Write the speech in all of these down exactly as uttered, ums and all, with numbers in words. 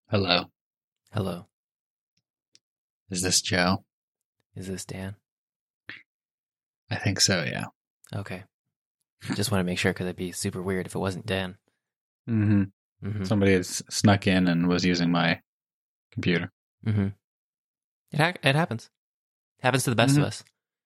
Hello. Hello. Is this Joe? Is this Dan? I think so, yeah. Okay. Just want to make sure because it'd be super weird if it wasn't Dan. Mm-hmm. Mm-hmm. Somebody has snuck in and was using my computer. Mm-hmm. It ha- it happens. Happens to the best Mhm. of us.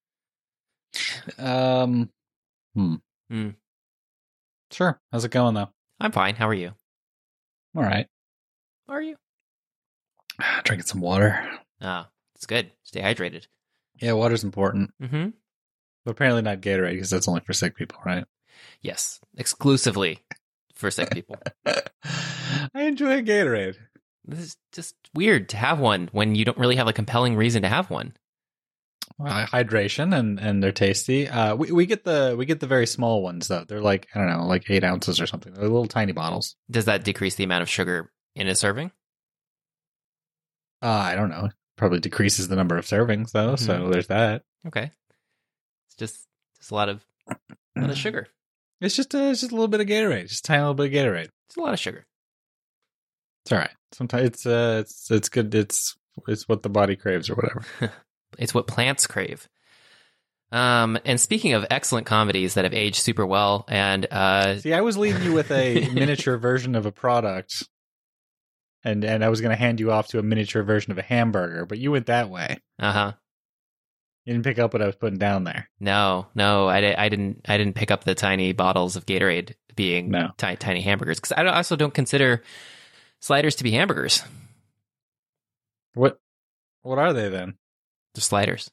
Um, hmm. Mm. Sure. How's it going, though? I'm fine. How are you? All right. Are you? Drinking some water. Ah, it's good. Stay hydrated. Yeah, water's important. Mm-hmm. But apparently not Gatorade because that's only for sick people, right? Yes. Exclusively for sick people. I enjoy Gatorade. This is just weird to have one when you don't really have a compelling reason to have one. Uh, hydration and, and they're tasty. Uh, we, we get the we get the very small ones though. They're like I don't know, like eight ounces or something. They're little tiny bottles. Does that decrease the amount of sugar in a serving? Uh, I don't know. Probably decreases the number of servings though. Mhm. So there's that. Okay. It's just just a lot of a lot of sugar. It's just a, it's just a little bit of Gatorade, just a tiny little bit of Gatorade. It's a lot of sugar. It's all right. Sometimes it's uh it's it's good. It's it's what the body craves or whatever. It's what plants crave. Um, and speaking of excellent comedies that have aged super well, and uh, See, I was leaving you with a miniature version of a product, and and I was going to hand you off to a miniature version of a hamburger, but you went that way. uh huh. You didn't pick up what I was putting down there. No, no, I, di- I didn't. I didn't pick up the tiny bottles of Gatorade being No. ti- tiny hamburgers because I don't, also don't consider sliders to be hamburgers. What what are they then? They're sliders.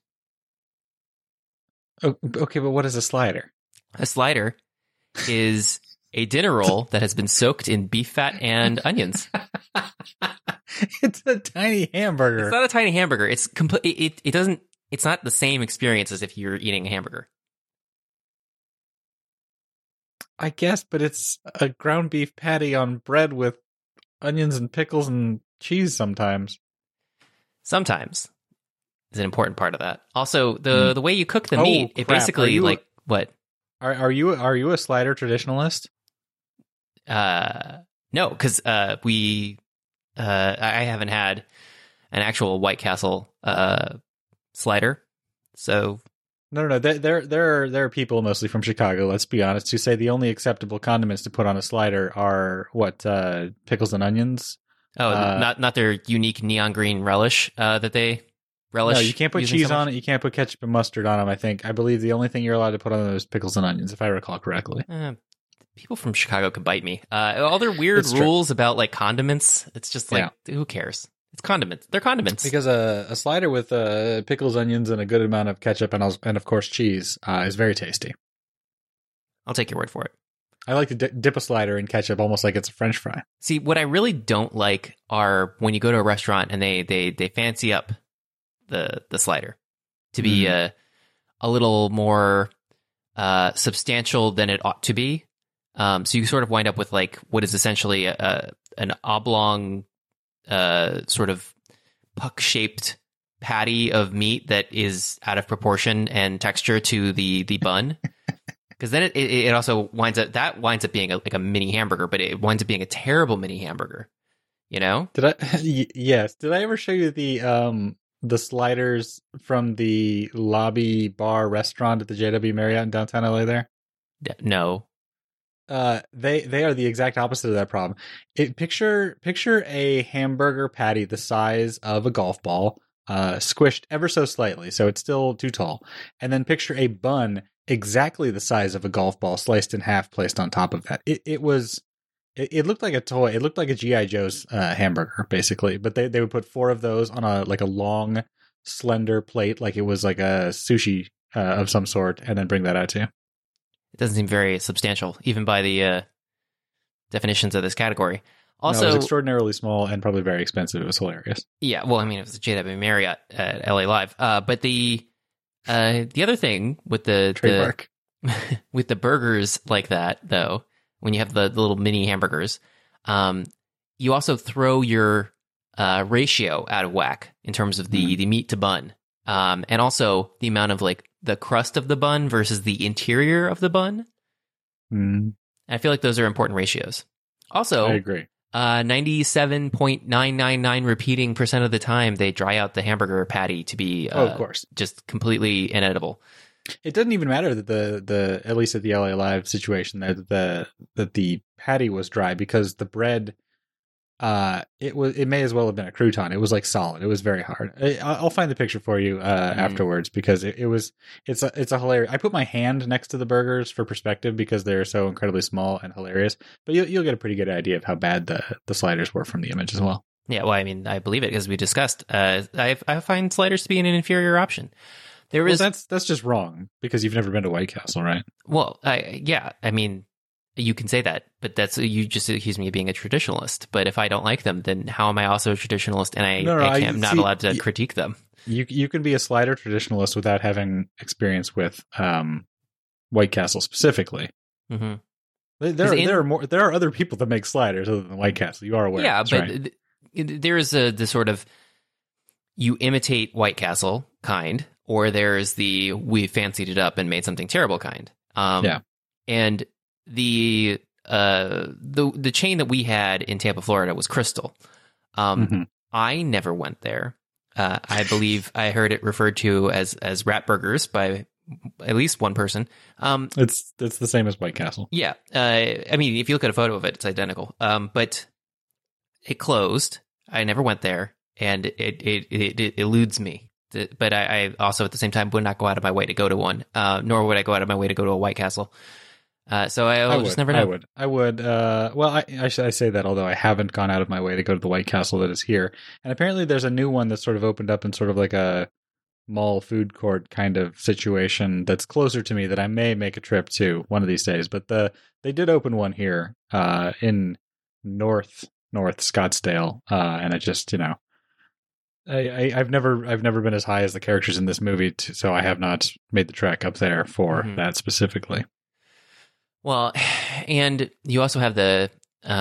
Oh, okay, but what is a slider? A slider is a dinner roll that has been soaked in beef fat and onions. It's a tiny hamburger. It's not a tiny hamburger. It's complete. It, it it doesn't. It's not the same experience as if you're eating a hamburger. I guess, but it's a ground beef patty on bread with onions and pickles and cheese sometimes. Sometimes is an important part of that. Also, the Mm. the way you cook the Oh, meat, it crap. Are basically you- like what? Are are you are you a slider traditionalist? Uh, no, because uh, we uh, I haven't had an actual White Castle uh slider, so No, no, no. There, there, there are there are people mostly from Chicago. Let's be honest, who say the only acceptable condiments to put on a slider are what uh, pickles and onions. oh, Uh, not not their unique neon green relish uh, that they relish. No, you can't put using cheese so much. on it. You can't put ketchup and mustard on them. I think. I believe the only thing you're allowed to put on them is pickles and onions, if I recall correctly. Uh, people from Chicago could bite me. Uh, all their weird It's true. rules about like condiments. It's just like who cares? It's condiments. They're condiments. Because a, a slider with uh, pickles, onions, and a good amount of ketchup and, als- and of course cheese uh, is very tasty. I'll take your word for it. I like to di- dip a slider in ketchup almost like it's a French fry. See, what I really don't like are when you go to a restaurant and they they they fancy up the the slider to be Mm. a a little more uh, substantial than it ought to be. Um, so you sort of wind up with like what is essentially a, a an oblong, uh, sort of puck shaped patty of meat that is out of proportion and texture to the the bun. Because then it, it it also winds up that winds up being a, like a mini hamburger, but it winds up being a terrible mini hamburger. You know? Did I? y- yes. Did I ever show you the um the sliders from the lobby bar restaurant at the J W Marriott in downtown L A? There, D- No. uh, they they are the exact opposite of that problem. It picture picture a hamburger patty the size of a golf ball, uh, squished ever so slightly, so it's still too tall, and then picture a bun exactly the size of a golf ball, sliced in half, placed on top of that. It it was. It, it looked like a toy. It looked like a G I. Joe's uh, hamburger, basically. But they, they would put four of those on a like a long, slender plate, like it was like a sushi uh, of some sort, and then bring that out to you. It doesn't seem very substantial, even by the uh, definitions of this category. No, Also, it was extraordinarily small and probably very expensive. It was hilarious. yeah, well, I mean, it was a J W Marriott at L A Live. Uh, but the uh, the other thing with the, Trademark. the with the burgers like that, though, when you have the, the little mini hamburgers, um, you also throw your uh, ratio out of whack in terms of the, Mhm. the meat to bun, um, and also the amount of like the crust of the bun versus the interior of the bun. Mm, I feel like those are important ratios. Also, I agree. Uh, ninety-seven point nine nine nine repeating percent of the time, they dry out the hamburger patty to be uh, Oh, of course. just completely inedible. It doesn't even matter that the, the at least at the L A Live situation that the that the patty was dry because the bread, uh, it was it may as well have been a crouton. It was like solid. It was very hard. I, I'll find the picture for you uh, Mm. afterwards because it, it was it's a it's a hilarious. I put my hand next to the burgers for perspective because they're so incredibly small and hilarious. But you'll you'll get a pretty good idea of how bad the the sliders were from the image as well. Yeah, well, I mean, I believe it because we discussed. Uh, I I find sliders to be an inferior option. There Well, is that's that's just wrong because you've never been to White Castle, right? well, I yeah, I mean, you can say that, but that's you just accuse me of being a traditionalist. But if I don't like them, then how am I also a traditionalist? And I, No, no, I I- can't, I'm not see, allowed to y- critique them. You you can be a slider traditionalist without having experience with um, White Castle specifically. hmm There there, in- there are more. There are other people that make sliders other than White Castle. You are aware. Yeah, That's but right. th- there is a the sort of you imitate White Castle kind, or there's the we fancied it up and made something terrible kind. Um, Yeah. and the uh the the chain that we had in Tampa, Florida, was Crystal. Um, Mhm. I never went there. Uh, I believe I heard it referred to as as rat burgers by at least one person. Um, It's it's the same as White Castle. yeah, uh, I mean, if you look at a photo of it, it's identical. Um, but it closed. I never went there, and it it, it, it eludes me. The- But I, I also, at the same time, would not go out of my way to go to one. Uh, nor would I go out of my way to go to a White Castle. Uh, so I, I will would. just never know. I would. I would. Uh, well, I, I should I say that although I haven't gone out of my way to go to the White Castle that is here, and apparently there's a new one that's sort of opened up in sort of like a mall food court kind of situation that's closer to me that I may make a trip to one of these days. But the they did open one here uh, in North North Scottsdale, uh, and it just you know. I, I, I've never I've never been as high as the characters in this movie, to, so I have not made the trek up there for Mhm. that specifically. Well, and you also have the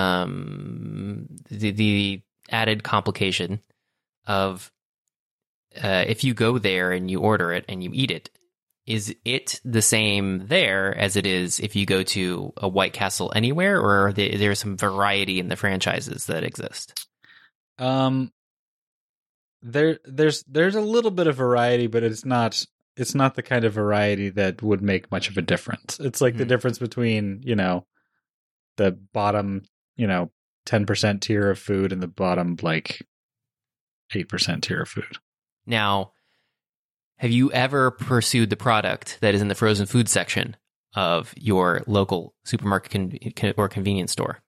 um, the, the added complication of uh, if you go there and you order it and you eat it, is it the same there as it is if you go to a White Castle anywhere, or are there, there's some variety in the franchises that exist? Um, there there's there's a little bit of variety, but it's not it's not the kind of variety that would make much of a difference. It's like the Hmm. difference between, you know, the bottom, you know, ten percent tier of food and the bottom like eight percent tier of food. Now, have you ever pursued the product that is in the frozen food section of your local supermarket con- con- or convenience store?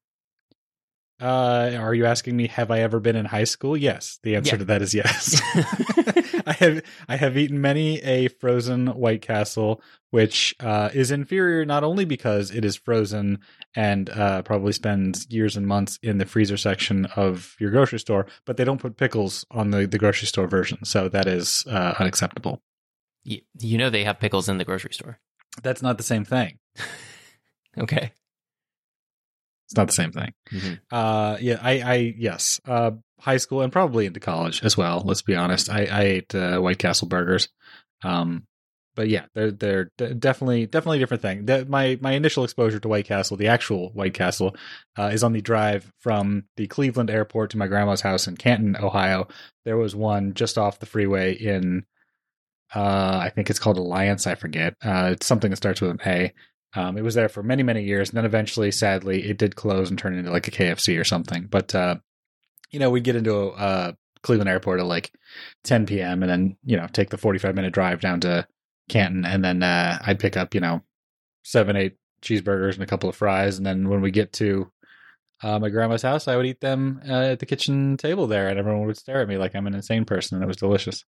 Uh, are you asking me, have I ever been in high school? Yes. The answer Yeah. to that is yes. I have I have eaten many a frozen White Castle, which uh, is inferior not only because it is frozen and uh, probably spends years and months in the freezer section of your grocery store, but they don't put pickles on the, the grocery store version, so that is uh, unacceptable. You, you know they have pickles in the grocery store. That's not the same thing. Okay. It's not the same thing. Mhm. Uh, yeah, I, I, yes, uh, high school and probably into college as well. Let's be honest. I, I ate uh, White Castle burgers. Um, but yeah, they're they're d- definitely definitely a different thing. That my my initial exposure to White Castle, the actual White Castle, uh, is on the drive from the Cleveland airport to my grandma's house in Canton, Ohio. There was one just off the freeway in, uh, I think it's called Alliance. I forget. Uh, it's something that starts with an A. Um, it was there for many, many years, and then eventually, sadly, it did close and turn into like a K F C or something. But uh, you know, we'd get into uh, Cleveland Airport at like ten p.m. and then you know take the forty-five minute drive down to Canton, and then uh, I'd pick up you know seven, eight cheeseburgers and a couple of fries, and then when we get to uh, my grandma's house, I would eat them uh, at the kitchen table there, and everyone would stare at me like I'm an insane person, and it was delicious.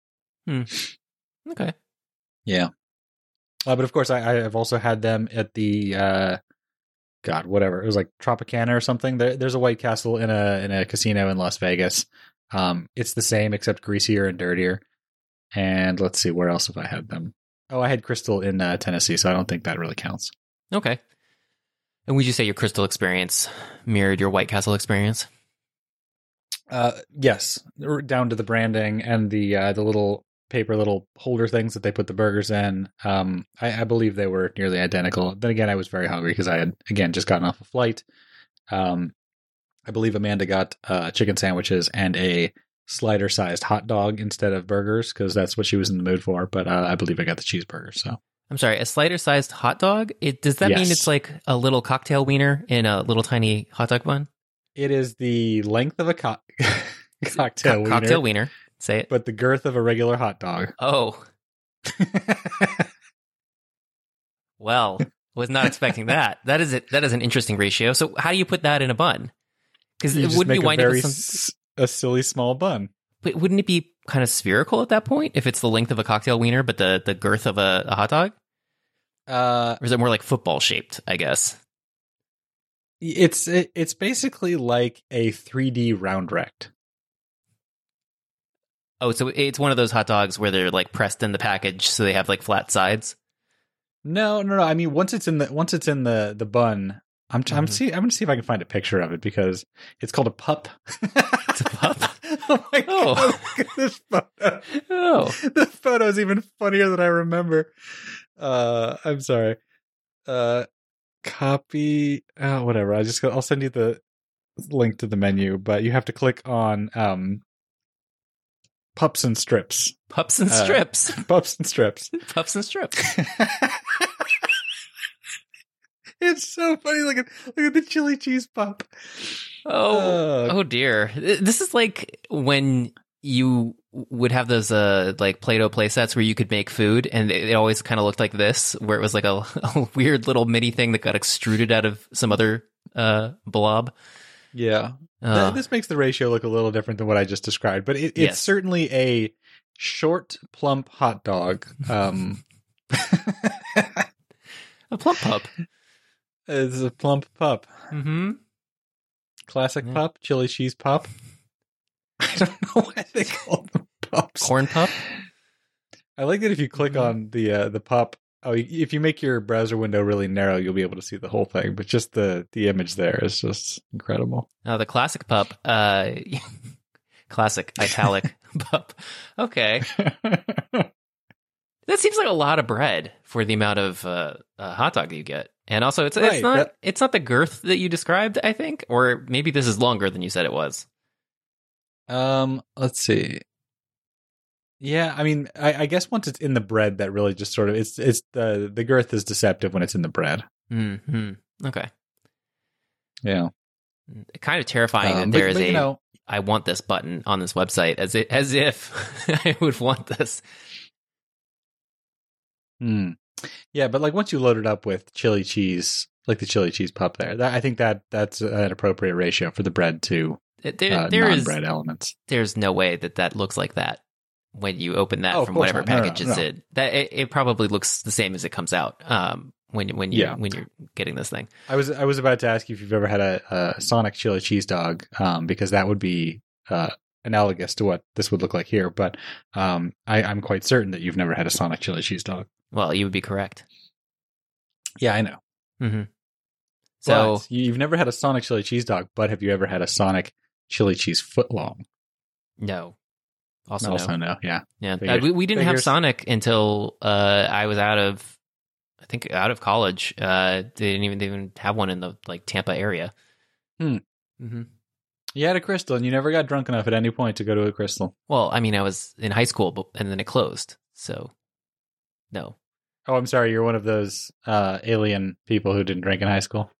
Okay. Yeah. Uh, but of course, I, I have also had them at the uh, God, whatever it was like Tropicana or something. There, there's a White Castle in a in a casino in Las Vegas. Um, it's the same except greasier and dirtier. And let's see, where else have I had them? Oh, I had Crystal in uh, Tennessee, so I don't think that really counts. Okay. And would you say your Crystal experience mirrored your White Castle experience? Uh, yes, down to the branding and the uh, the little paper little holder things that they put the burgers in. Um, I, I believe they were nearly identical. Then again, I was very hungry because I had again just gotten off a flight. Um, I believe Amanda got uh, chicken sandwiches and a slider-sized hot dog instead of burgers because that's what she was in the mood for. But uh, I believe I got the cheeseburger. So I'm sorry, a slider-sized hot dog? It, does that Yes. mean it's like a little cocktail wiener in a little tiny hot dog bun? it is the length of a co- cocktail Co- wiener, cocktail wiener. Say it. but the girth of a regular hot dog. Oh, well, was not expecting that. That is it. That is an interesting ratio. So how do you put that in a bun? Because You it just wouldn't make you a wind up very with some. s- a silly small bun. But wouldn't it be kind of spherical at that point if it's the length of a cocktail wiener, but the, the girth of a, a hot dog? Uh, Or is it more like football shaped? I guess. it's it, it's basically like a three D round rect. Oh, so it's one of those hot dogs where they're like pressed in the package, so they have like flat sides. No, no, no. I mean, once it's in the once it's in the the bun, I'm I'm Mhm. see I'm gonna see if I can find a picture of it because it's called a pup. It's a pup? Oh my Oh. god! Look at this photo. Oh, The photo is even funnier than I remember. Uh, I'm sorry. Uh, copy. Oh, whatever. I just I'll send you the link to the menu, but you have to click on um, pups and strips. pups and Uh, strips. Pups and strips. Pups and strips. It's so funny. Look at look at the chili cheese pup. Oh, Uh, oh dear. This is like when you would have those uh like Play-Doh play sets where you could make food, and it, it always kind of looked like this, where it was like a, a weird little mini thing that got extruded out of some other uh blob. yeah. Uh, Th- this makes the ratio look a little different than what I just described, but it, it's Yes. certainly a short, plump hot dog. Um, a plump pup. it's a plump pup. Mm-hmm. Classic Yeah. pup, chili cheese pup. I don't know why they call them pups. Corn pup. I like that if you click Mhm. on the uh, the pup. Oh, if you make your browser window really narrow, you'll be able to see the whole thing. But just the the image there is just incredible. Oh, the classic pup. Uh, classic italic pup. Okay, that seems like a lot of bread for the amount of uh, uh, hot dog that you get. And also, it's Right, it's not that- it's not the girth that you described, I think, or maybe this is longer than you said it was. Um, let's see. Yeah, I mean, I, I guess once it's in the bread, that really just sort of it's it's the the girth is deceptive when it's in the bread. Hmm. Okay. Yeah, Kind of terrifying Um, that but- there is but, a you know, I want this button on this website, as it as if I would want this. hmm. Yeah, but like once you load it up with chili cheese, like the chili cheese pup, there, that, I think that that's an appropriate ratio for the bread to There, uh, there is non-bread elements. there's no way that that looks like that when you open that Oh, of from course whatever not. No, no, package no, it's no. in. That it, it probably looks the same as it comes out. Um, when when you Yeah. when you're getting this thing. I was I was about to ask you if you've ever had a, a Sonic chili cheese dog, um, because that would be uh, analogous to what this would look like here. But um, I, I'm quite certain that you've never had a Sonic chili cheese dog. Well, you would be correct. Yeah, I know. Hmm. So But you- you've never had a Sonic chili cheese dog, but have you ever had a Sonic chili cheese footlong? no, also, Also, no. no. Yeah. Yeah, Figures. Uh, we, we didn't have Figures. Sonic until uh, I was out of, I think, out of college. Uh, they didn't even they didn't even have one in the like Tampa area. Hmm. Hmm. You had a Crystal, and you never got drunk enough at any point to go to a Crystal. Well, I mean, I was in high school, but and then it closed. So, no. Oh, I'm sorry. You're one of those uh, alien people who didn't drink in high school.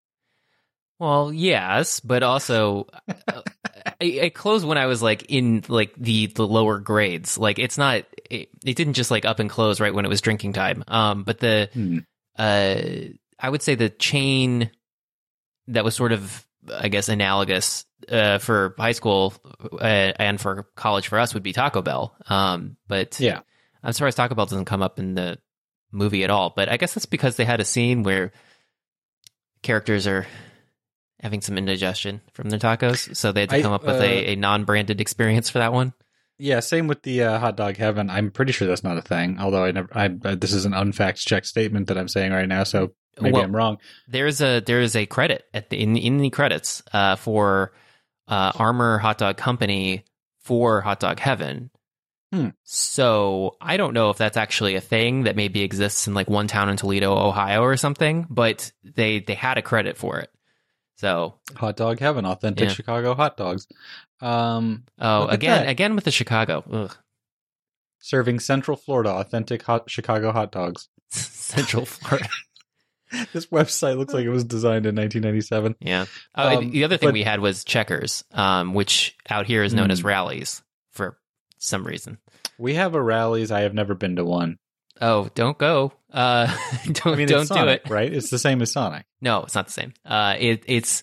Well, yes, but also uh, it, it closed when I was like in like the the lower grades. Like it's not it, it didn't just like up and close right when it was drinking time. Um, but the Hmm. uh, I would say the chain that was sort of I guess analogous uh, for high school uh, and for college for us would be Taco Bell. Um, but Yeah. I'm surprised Taco Bell doesn't come up in the movie at all. But I guess that's because they had a scene where characters are having some indigestion from their tacos, so they had to I, come up with uh, a, a non-branded experience for that one. Yeah, same with the uh, hot dog heaven. I'm pretty sure that's not a thing. Although I never, I uh, this is an unfact checked statement that I'm saying right now, so maybe Well, I'm wrong. There's a there is a credit at the, in in the credits uh, for uh, Armor Hot Dog Company for Hot Dog Heaven. Hmm. So I don't know if that's actually a thing that maybe exists in like one town in Toledo, Ohio, or something. But they they had a credit for it. So Hot dog heaven, authentic Yeah. Chicago hot dogs. Um, oh, Look at again, that. again with the Chicago. Ugh. serving Central Florida authentic hot Chicago hot dogs. Central Florida. This website looks like it was designed in nineteen ninety-seven. Yeah. Oh, Um, the other thing but- we had was Checkers, um, which out here is known Mm. as Rallies for some reason. We have a Rallies. I have never been to one. Oh, don't go. Uh, don't I mean, don't it's do Sonic, it. right? It's the same as Sonic. No, it's not the same. Uh, it, it's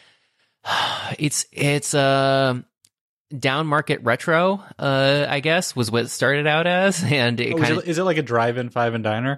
it's it's uh, down market retro. Uh, I guess was what it started out as, and it Oh, is, kind it, is it like a drive-in five and diner?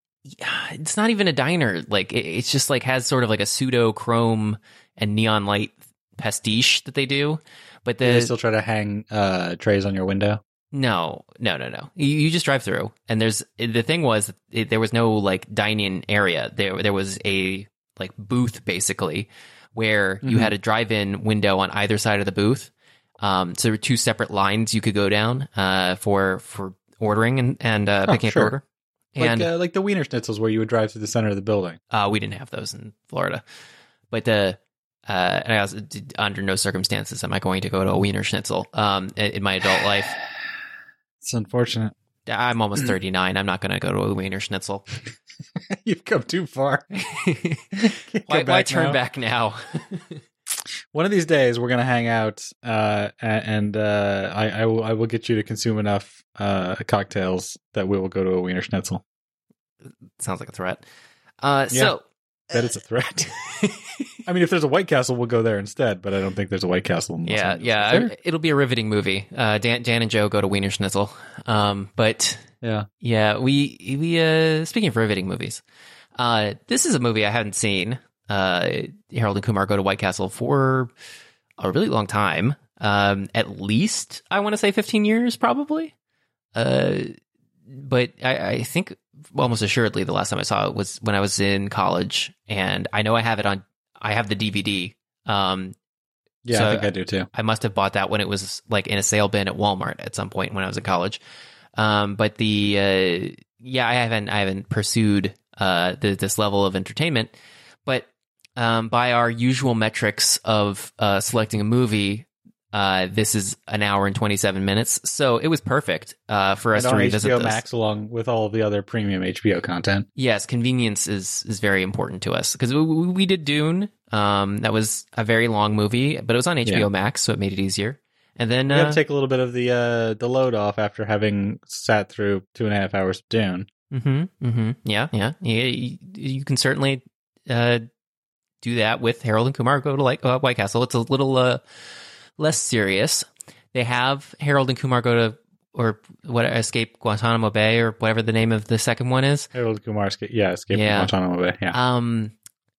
it's not even a diner. Like it, it's just like has sort of like a pseudo chrome and neon light pastiche that they do. But the Do they still try to hang uh, trays on your window? no, no, no, no. You, you just drive through, and there's the thing was it, there was no like dine-in area. There there was a like booth basically where you Mhm. had a drive-in window on either side of the booth. Um, so there were two separate lines you could go down uh, for for ordering and and uh, Oh, picking up sure. your order. Like, And uh, like the Wiener Schnitzels where you would drive through the center of the building. Uh, we didn't have those in Florida, but the uh, and I was under no circumstances am I going to go to a Wiener Schnitzel um, in, in my adult life. It's unfortunate. I'm almost thirty-nine. I'm not going to go to a Wiener Schnitzel. You've come too far. Can't Why, come why back turn now. back now? One of these days, we're gonna hang out, uh, a- and uh, I, I will I will get you to consume enough uh, cocktails that we will go to a Wiener Schnitzel. Sounds like a threat. Uh, Yeah. So That is a threat. I mean, if there's a White Castle, we'll go there instead. But I don't think there's a White Castle. In Los yeah, Angeles. yeah, Is there? I- it'll be a riveting movie. Uh, Dan, Dan and Joe go to Wiener Schnitzel. Um, but yeah. yeah, we we uh, speaking of riveting movies, uh, this is a movie I haven't seen. Uh, Harold and Kumar Go to White Castle for a really long time. Um, at least I want to say fifteen years, probably. Uh, but I, I think almost assuredly the last time I saw it was when I was in college, and I know I have it on. I have the D V D. Um, Yeah, So- I think I do too. I must have bought that when it was like in a sale bin at Walmart at some point when I was in college. Um, but the uh, yeah, I haven't I haven't pursued uh, the, this level of entertainment. But um, by our usual metrics of uh, selecting a movie, uh, this is an hour and twenty-seven minutes, so it was perfect uh, for us And to on revisit H B O this. Max, along with all of the other premium H B O content. Yes, convenience is is very important to us because we, we we did Dune. Um, that was a very long movie, but it was on H B O Yeah. Max, so it made it easier. And then We got uh, to take a little bit of the uh, the load off after having sat through two and a half hours of Dune. Mm-hmm. Mm-hmm. Yeah. Yeah. Yeah. You, you can certainly uh, do that with Harold and Kumar Go to like uh, White Castle. It's a little uh, less serious. They have Harold and Kumar Go to or what Escape Guantanamo Bay or whatever the name of the second one is. Harold Kumar, escape, yeah, Escape Yeah. from Guantanamo Bay. Yeah, Um,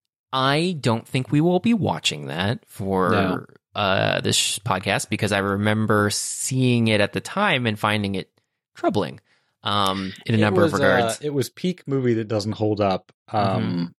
I don't think we will be watching that for No. uh this sh- podcast because I remember seeing it at the time and finding it troubling. Um, in a It number was, of regards. Uh, it was peak movie that doesn't hold up. Um,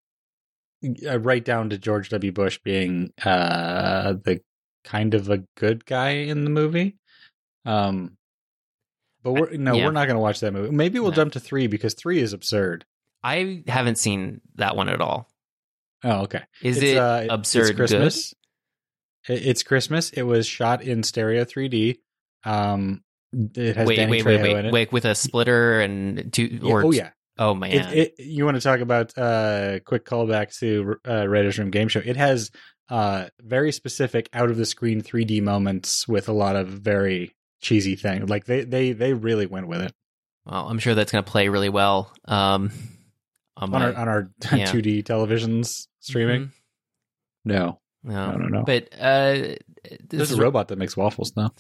uh, right down to George W. Bush being uh, the kind of a good guy in the movie. Um, but we're no, yeah. we're not going to watch that movie. Maybe we'll No. jump to three because three is absurd. I haven't seen that one at all. Oh, okay. Is It's, it uh, absurd It's Christmas. It- It's Christmas. It was shot in stereo three D. Um, it good? has Wait, Danny wait, wait, Trejo wait, in it. wait, with a splitter and two. Yeah, Or oh yeah. oh man, It, it, you want to talk about uh, quick callback to uh, Writers Room Game Show? It has uh, very specific out of the screen three D moments with a lot of very cheesy things. Like they they they really went with it well, I'm sure that's going to play really well. Um, on on my our on our yeah. two D televisions streaming. Mhm. No, No, no, no, no. But uh, this There's is a robot that makes waffles now.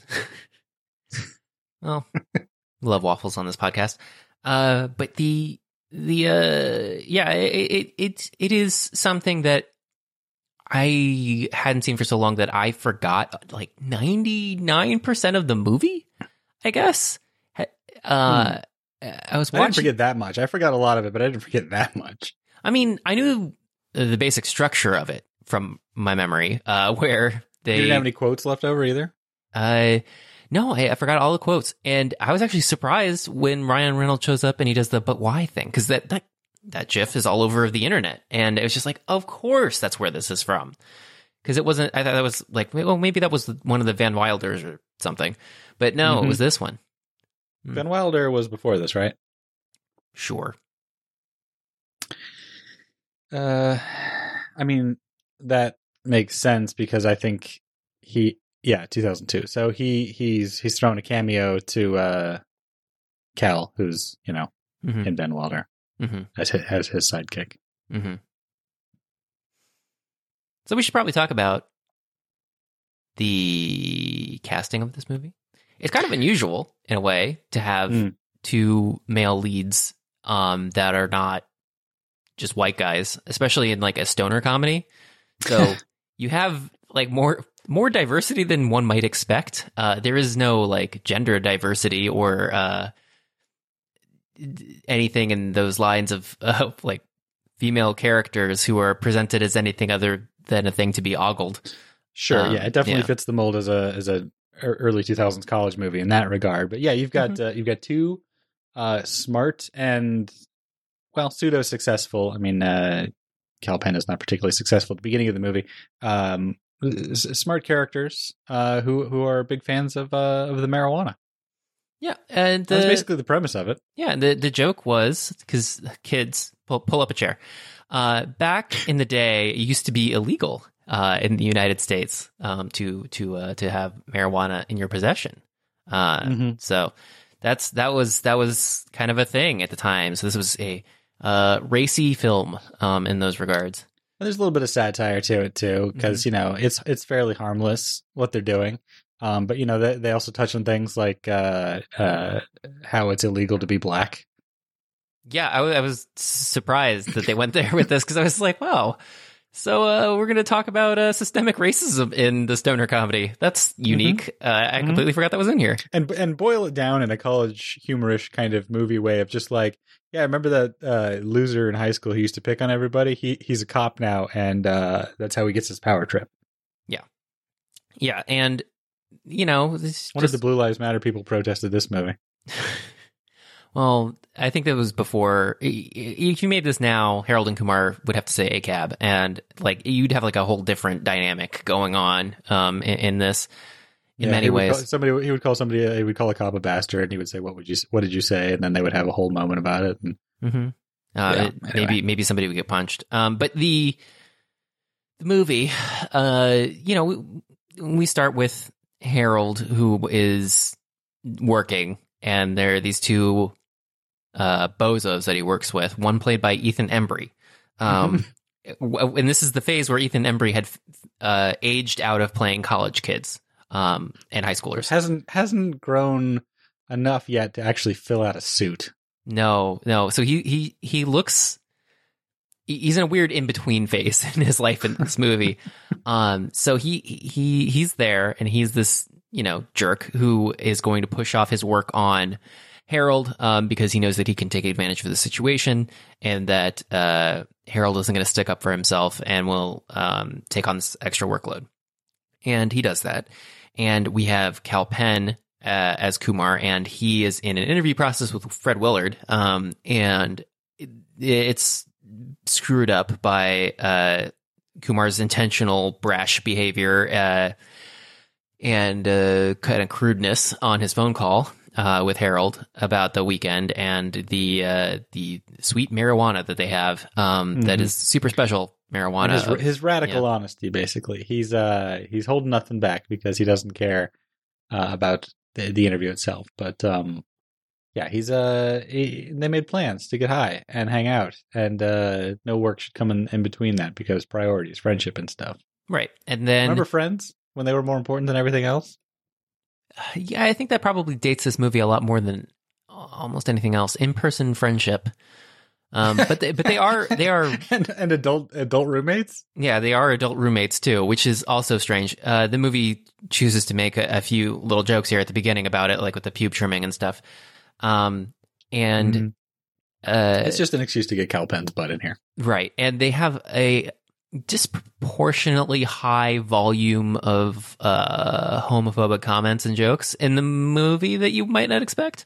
Well, love waffles on this podcast. Uh, but the the uh, yeah, it, it it it is something that I hadn't seen for so long that I forgot like ninety-nine percent of the movie, I guess. Uh, I was I watching. didn't forget that much. I forgot a lot of it, but I didn't forget that much. I mean, I knew the basic structure of it from my memory, uh, where they You didn't have any quotes left over either. Uh, no, I, I forgot all the quotes, and I was actually surprised when Ryan Reynolds shows up and he does the "but why" thing because that, that that GIF is all over the internet, and it was just like, of course, that's where this is from. Because it wasn't. I thought that was like, well, maybe that was one of the Van Wilders or something, but no, mm-hmm. it was this one. Van Wilder was before this, right? Sure. Uh, I mean, that makes sense because I think he, yeah, two thousand two. So he he's he's thrown a cameo to uh, Cal, who's you know mm-hmm. in Van Wilder mm-hmm. as his, as his sidekick. Mm-hmm. So we should probably talk about the casting of this movie. It's kind of unusual in a way to have mm. two male leads um, that are not just white guys, especially in like a stoner comedy. So you have like more more diversity than one might expect. Uh, there is no like gender diversity or uh, anything in those lines of uh, like female characters who are presented as anything other than a thing to be ogled. Sure, um, yeah, it definitely yeah. fits the mold as a as a early two thousands college movie in that regard. But yeah, you've got mm-hmm. uh, you've got two uh, smart and well pseudo successful. I mean, uh, Kal Penn is not particularly successful at the beginning of the movie. Um, s- smart characters uh, who who are big fans of uh, of the marijuana. Yeah, and the, that's basically the premise of it. Yeah, the the joke was because kids pull pull up a chair. Uh, back in the day, it used to be illegal uh, in the United States um, to to uh, to have marijuana in your possession. Uh, mm-hmm. So that's that was that was kind of a thing at the time. So this was a uh, racy film um, in those regards. And there's a little bit of satire to it too, because mm-hmm. you know it's it's fairly harmless what they're doing. Um, but you know they they also touch on things like uh, uh, how it's illegal to be black. Yeah, I, w- I was surprised that they went there with this because I was like, wow. So uh, we're going to talk about uh, systemic racism in the stoner comedy. That's unique. Mm-hmm. Uh, I mm-hmm. completely forgot that was in here. And and boil it down in a college humorish kind of movie way of just like, yeah, remember that uh, loser in high school who used to pick on everybody? He He's a cop now, and uh, that's how he gets his power trip. Yeah. Yeah, and, you know... It's One just... of the Blue Lives Matter people protested this movie. Well, I think that was before. If you made this now, Harold and Kumar would have to say A C A B, and like you'd have like a whole different dynamic going on um, in, in this. In yeah, many ways, call, somebody he would call somebody he would call a cop a bastard, and he would say, "What would you What did you say?" And then they would have a whole moment about it. And, mm-hmm. uh, yeah, it, anyway. Maybe maybe somebody would get punched. Um, but the the movie, uh, you know, we, we start with Harold, who is working, and there are these two. Uh, bozos that he works with, one played by Ethan Embry. Um, and this is the phase where Ethan Embry had uh, aged out of playing college kids um, and high schoolers. Hasn't hasn't grown enough yet to actually fill out a suit. No, no. So he he he looks. He's in a weird in between phase in his life in this movie. um, so he he he's there, and he's this you know jerk who is going to push off his work on Harold, um, because he knows that he can take advantage of the situation, and that uh, Harold isn't going to stick up for himself and will um, take on this extra workload. And he does that. And we have Kal Penn uh, as Kumar, and he is in an interview process with Fred Willard, um, and it, it's screwed up by uh, Kumar's intentional brash behavior uh, and uh, kind of crudeness on his phone call. Uh, with Harold about the weekend and the uh, the sweet marijuana that they have um, mm-hmm. that is super special marijuana. His, his radical yeah. honesty, basically. He's uh he's holding nothing back because he doesn't care uh, about the, the interview itself. But um, yeah, he's uh he, they made plans to get high and hang out, and uh, no work should come in, in between that because priorities, friendship, and stuff. Right, and then remember Friends when they were more important than everything else. Yeah, I think that probably dates this movie a lot more than almost anything else. In-person friendship, um, but they, but they are they are and, and adult adult roommates. Yeah, they are adult roommates too, which is also strange. Uh, the movie chooses to make a, a few little jokes here at the beginning about it, like with the pube trimming and stuff. Um, and mm-hmm. uh, it's just an excuse to get Kal Penn's butt in here, right? And they have a disproportionately high volume of uh, homophobic comments and jokes in the movie that you might not expect.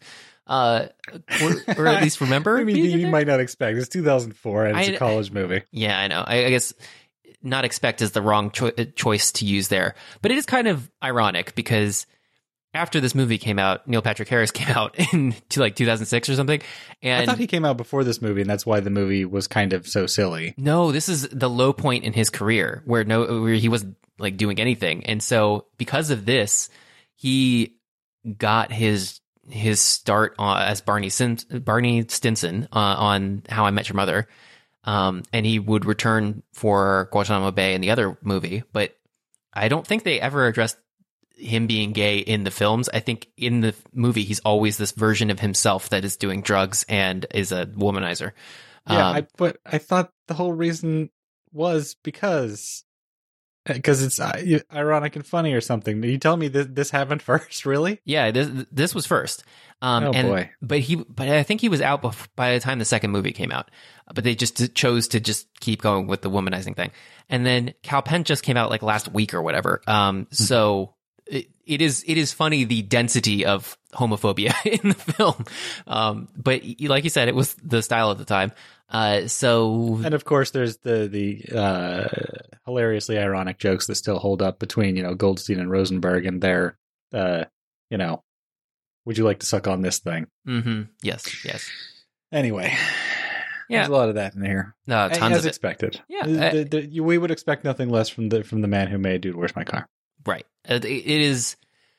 uh, or, or at least remember. I mean, being you, in you there. might not expect. It's two thousand four, and it's I- a college movie. Yeah, I know. I, I guess not expect is the wrong cho- choice to use there, but it is kind of ironic because after this movie came out, Neil Patrick Harris came out in to like two thousand six or something, and I thought he came out before this movie, and that's why the movie was kind of so silly. no, this is the low point in his career where no, where he wasn't like doing anything, and so because of this, he got his his start on, as Barney Sim, Barney Stinson uh, on How I Met Your Mother, um, and he would return for Guantanamo Bay in the other movie, but I don't think they ever addressed him being gay in the films. I think in the movie he's always this version of himself that is doing drugs and is a womanizer. Yeah, Um, I, but I thought the whole reason was because because it's uh, ironic and funny or something. You tell me this this happened first, really? Yeah, this this was first. Um, Oh, and, boy. But he, but I think he was out bef- by the time the second movie came out. But they just chose to just keep going with the womanizing thing. And then Cal Penn just came out like last week or whatever. Um, so it, it is it is funny the density of homophobia in the film. Um, but like you said, it was the style at the time. Uh, so And of course, there's the the uh, hilariously ironic jokes that still hold up between you know Goldstein and Rosenberg and their uh, you know, would you like to suck on this thing? hmm yes, yes, Anyway, yeah, there's a lot of that in here, no, tons as of it. expected. Yeah, The- I- the- the- you- we would expect nothing less from the from the man who made Dude, Where's My Car? Right. It, it is.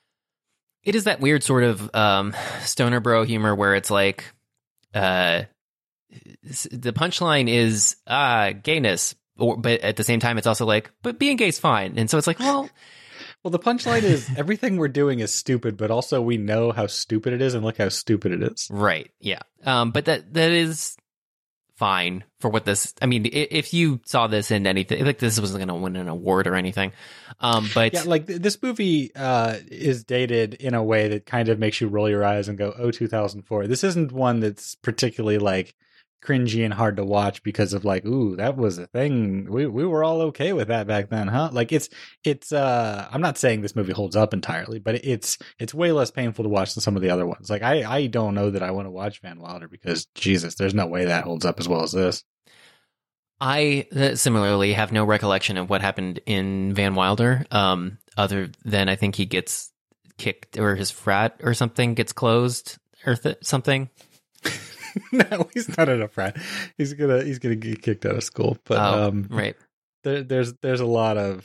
It is that weird sort of um, stoner bro humor where it's like, uh, the punchline is ah gayness, or but at the same time it's also like, but being gay's fine, and so it's like, well, Well, the punchline is everything we're doing is stupid, but also we know how stupid it is, and look how stupid it is. right, yeah. Um, but that that is fine for what this. I mean, i- if you saw this in anything, like this wasn't going to win an award or anything. Um, but Yeah, like th- this movie uh, is dated in a way that kind of makes you roll your eyes and go, "Oh, two thousand four." This isn't one that's particularly like cringy and hard to watch because of like, "Ooh, that was a thing. We we were all okay with that back then, huh?" Like it's it's. Uh, I'm not saying this movie holds up entirely, but it's it's way less painful to watch than some of the other ones. Like I I don't know that I want to watch Van Wilder because Jesus, there's no way that holds up as well as this. I uh, similarly have no recollection of what happened in Van Wilder, um, other than I think he gets kicked or his frat or something gets closed or th- something. No, he's not in a frat. He's gonna he's gonna get kicked out of school. But Oh, um, right. there, there's there's a lot of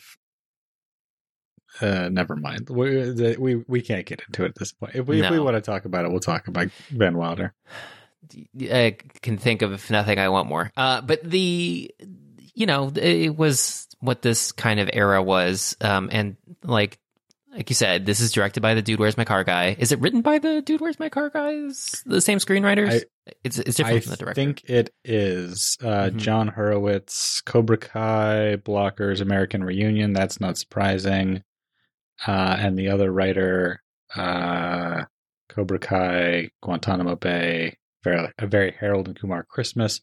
uh, never mind. We, the, we we can't get into it at this point. If we if we No. want to talk about it, we'll talk about Van Wilder. I can think of if nothing, I want more. Uh, but the, you know, it was what this kind of era was, um, and like, like you said, this is directed by the Dude, Where's My Car guy. Is it written by the Dude, Where's My Car guys? The same screenwriters? it's it's different I from the director. think it is uh, Mhm. John Hurwitz, Cobra Kai, Blockers, American Reunion. That's not surprising. Uh, and the other writer, uh, Cobra Kai, Guantanamo Bay, very, a very Harold and Kumar Christmas.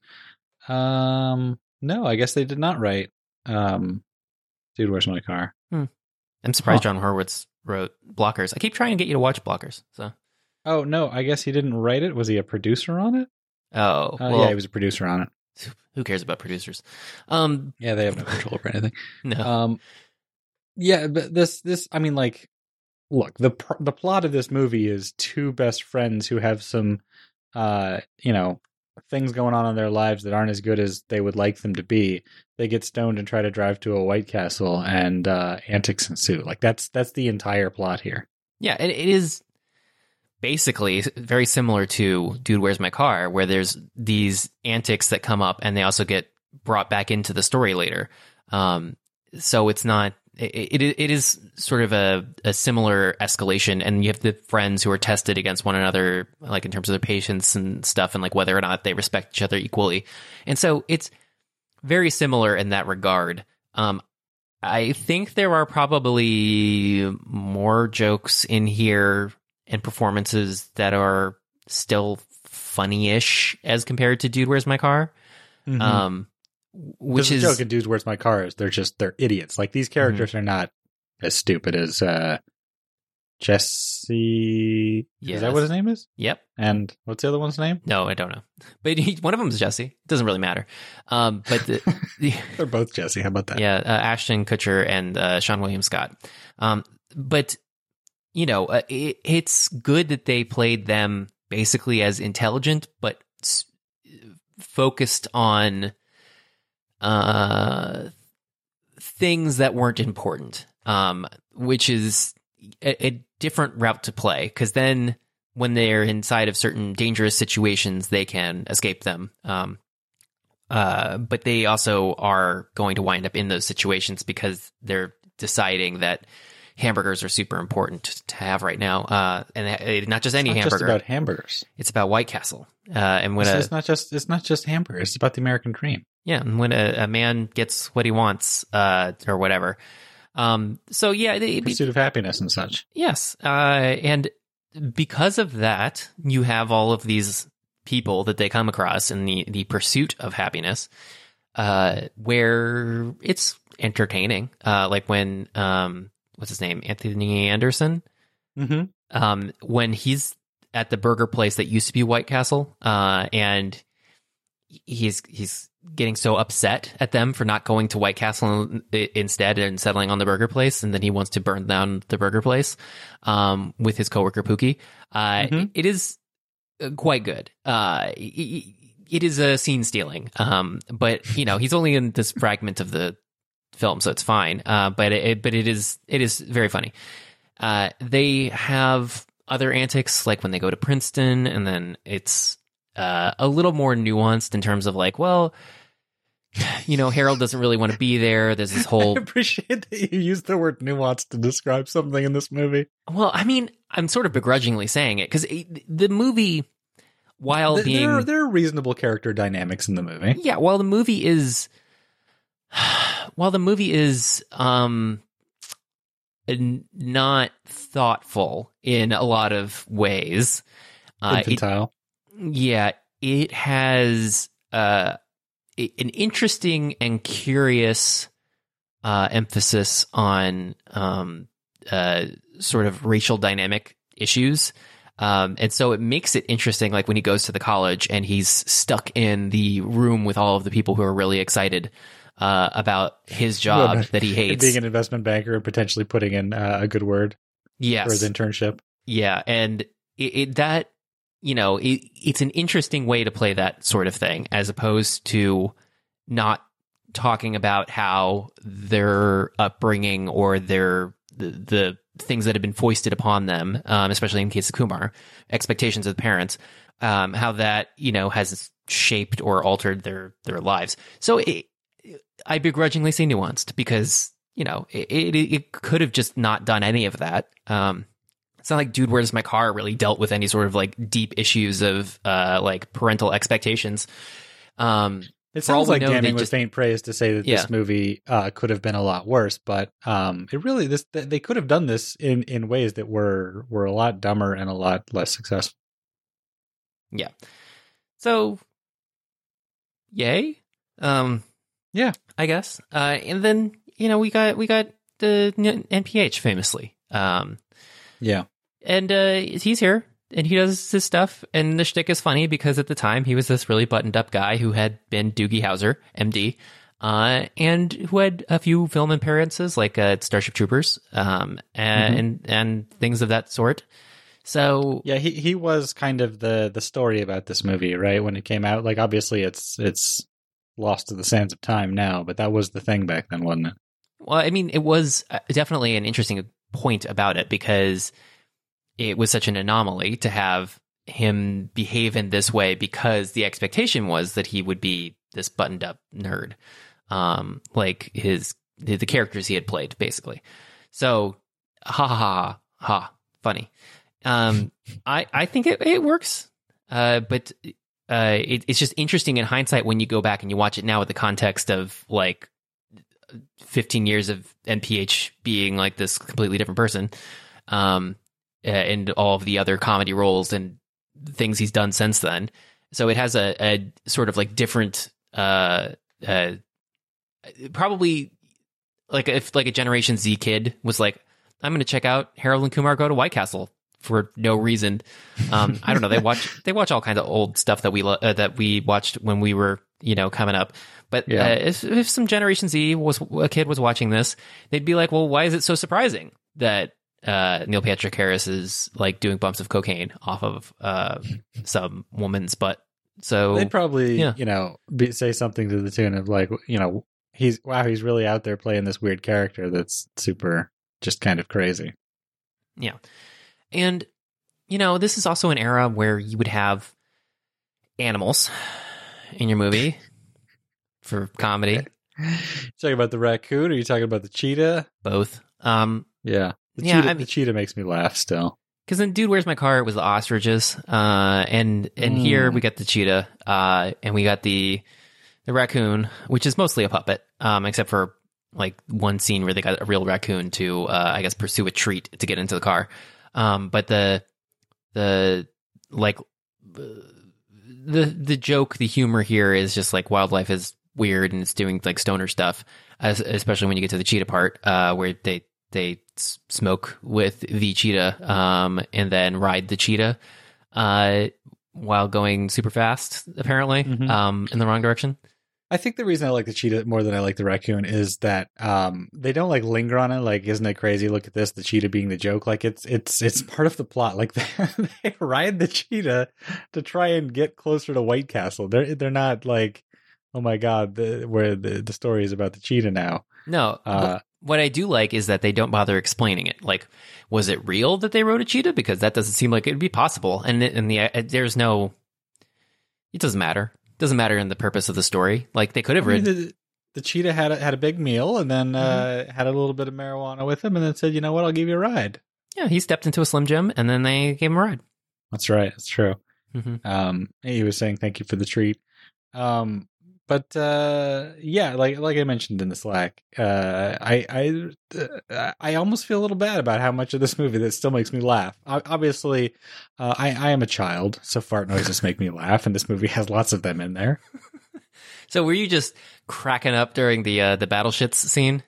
Um, no, I guess they did not write. Um, Dude, Where's My Car? I'm surprised Huh. John Horowitz wrote Blockers. I keep trying to get you to watch Blockers. So, Oh no, I guess he didn't write it. Was he a producer on it? oh, Uh, well, yeah, he was a producer on it. who cares about producers? Um, Yeah, they have no control over anything. no, Um, yeah, but this, this, I mean, like, look, the pr- the plot of this movie is two best friends who have some, uh, you know, things going on in their lives that aren't as good as they would like them to be. They get stoned and try to drive to a White Castle, and uh, antics ensue. Like that's that's the entire plot here. yeah, it, it is basically very similar to Dude, Where's My Car, where there's these antics that come up and they also get brought back into the story later. Um, so it's not, it, it, it is sort of a, a similar escalation, and you have the friends who are tested against one another, like in terms of their patience and stuff, and like whether or not they respect each other equally. And so it's very similar in that regard. Um, I think there are probably more jokes in here and performances that are still funny-ish as compared to Dude, Where's My Car? Mm-hmm. Um, which the is joke in Dude's Where's My Car is they're just they're idiots. Like these characters are not as stupid as uh Jesse. Yes. Is that what his name is? Yep. And what's the other one's name? No, I don't know. But he, one of them is Jesse. It doesn't really matter. Um, but the, the, They're both Jesse. How about that? yeah, uh, Ashton Kutcher and uh, Sean William Scott. Um, but you know, uh, it, it's good that they played them basically as intelligent, but s- focused on uh, things that weren't important, um, which is a, a different route to play. Because then, when they're inside of certain dangerous situations, they can escape them. Um, uh, but they also are going to wind up in those situations because they're deciding that hamburgers are super important to have right now, uh, and it, not just any it's not hamburger. Just about hamburgers. It's about White Castle, uh, and when it's, a, it's not just it's not just hamburgers. It's about the American dream. Yeah, and when a, a man gets what he wants, uh, or whatever. Um, so yeah, they, Pursuit of happiness and such. Yes, uh, and because of that, you have all of these people that they come across in the the pursuit of happiness, uh, where it's entertaining. Uh, like when um. What's his name? Anthony Anderson. Mm-hmm. Um, when he's at the burger place that used to be White Castle, uh, and he's he's getting so upset at them for not going to White Castle instead and settling on the burger place, and then he wants to burn down the burger place um, with his coworker Pookie. Uh, mm-hmm. it, it is quite good. Uh, it, it is a scene stealing, um, but you know he's only in this fragment of the film, so it's fine. Uh, but it, but it is it is very funny. Uh, they have other antics, like when they go to Princeton, and then it's uh, a little more nuanced in terms of like, well, you know, Harold doesn't really want to be there. There's this whole. I appreciate that you use the word nuance to describe something in this movie. Well, I mean, I'm sort of begrudgingly saying it because the movie, while the, being there are, there are reasonable character dynamics in the movie. Yeah, while the movie is. While the movie is um, not thoughtful in a lot of ways, uh, infantile. It, yeah, it has uh, an interesting and curious uh, emphasis on um, uh, sort of racial dynamic issues. Um, and so it makes it interesting, like when he goes to the college and he's stuck in the room with all of the people who are really excited Uh, about his job well, that he hates. Being an investment banker and potentially putting in uh, a good word yes. for his internship. Yeah, and it, it, that, you know, it, it's an interesting way to play that sort of thing, as opposed to not talking about how their upbringing or their the, the things that have been foisted upon them, um, especially in the case of Kumar, expectations of the parents, um, how that, you know, has shaped or altered their, their lives. So it, I begrudgingly say nuanced because, you know, it, it, it could have just not done any of that. Um, it's not like Dude, Where's My Car really dealt with any sort of like deep issues of uh, like parental expectations. Um, it sounds like damning with just, faint praise to say that yeah. this movie uh, could have been a lot worse, but um, it really this they could have done this in, in ways that were were a lot dumber and a lot less successful. Yeah. So, yay. Um, Yeah, I guess. Uh, and then, you know, we got we got the N P H famously. Um, yeah, and uh, he's here and he does his stuff. And the shtick is funny because at the time he was this really buttoned up guy who had been Doogie Howser, M D, uh, and who had a few film appearances like uh, Starship Troopers, um, and, mm-hmm. and and things of that sort. So yeah, he he was kind of the the story about this movie, right? When it came out, like obviously it's it's. lost to the sands of time now, but that was the thing back then, wasn't it? Well, I mean, it was definitely an interesting point about it because it was such an anomaly to have him behave in this way because the expectation was that he would be this buttoned up nerd, um, like his the characters he had played, basically. So, ha ha ha ha, funny. Um, I I think it it works, uh, but. Uh, it, it's just interesting in hindsight when you go back and you watch it now with the context of like fifteen years of N P H being like this completely different person, um, and all of the other comedy roles and things he's done since then. So it has a, a sort of like different, uh, uh, probably like if like a Generation Z kid was like, I'm going to check out Harold and Kumar Go to White Castle for no reason. Um, I don't know. They watch they watch all kinds of old stuff that we lo- uh, that we watched when we were, you know, coming up. But Yeah. uh, if if some Generation Z was a kid was watching this, they'd be like, "Well, why is it so surprising that uh, Neil Patrick Harris is like doing bumps of cocaine off of uh, some woman's butt?" So They'd probably, yeah. you know, be, say something to the tune of like, you know, he's wow, he's really out there playing this weird character that's super, just kind of crazy. Yeah. And, you know, this is also an era where you would have animals in your movie for comedy. You talking about the raccoon, or are you talking about the cheetah? Both. Um, Yeah, the Yeah, cheetah. I mean- the cheetah makes me laugh still. because in Dude, Where's My Car? It was the ostriches. Uh, and and Mm. here we got the cheetah. Uh, and we got the the raccoon, which is mostly a puppet, um, except for like one scene where they got a real raccoon to, uh, I guess, pursue a treat to get into the car. Um, but the the like the the joke, the humor here is just like wildlife is weird and it's doing like stoner stuff, as, especially when you get to the cheetah part, uh, where they they s- smoke with the cheetah, um, and then ride the cheetah, uh, while going super fast, apparently, Mhm. um, in the wrong direction. I think the reason I like the cheetah more than I like the raccoon is that um, they don't like linger on it. Like, isn't it crazy? Look at this, the cheetah being the joke. Like, it's it's it's part of the plot. Like, they, they ride the cheetah to try and get closer to White Castle. They're they're not like, oh my god, the, where the the story is about the cheetah now. No, Uh, what, what I do like is that they don't bother explaining it. Like, was it real that they rode a cheetah? Because that doesn't seem like it would be possible. And in the uh, there's no, it doesn't matter. Doesn't matter in the purpose of the story. Like they could have I mean, ridden. the, the cheetah had a, had a big meal and then uh, had a little bit of marijuana with him, and then said, "You know what? I'll give you a ride." Yeah, he stepped into a Slim Jim, and then they gave him a ride. That's right. That's true. hmm Um, he was saying thank you for the treat. Um, but uh, yeah, like like I mentioned in the Slack, uh, I I uh, I almost feel a little bad about how much of this movie that still makes me laugh. O- Obviously, uh, I I am a child, so fart noises make me laugh, and this movie has lots of them in there. So were you just cracking up during the uh, the battle shits scene?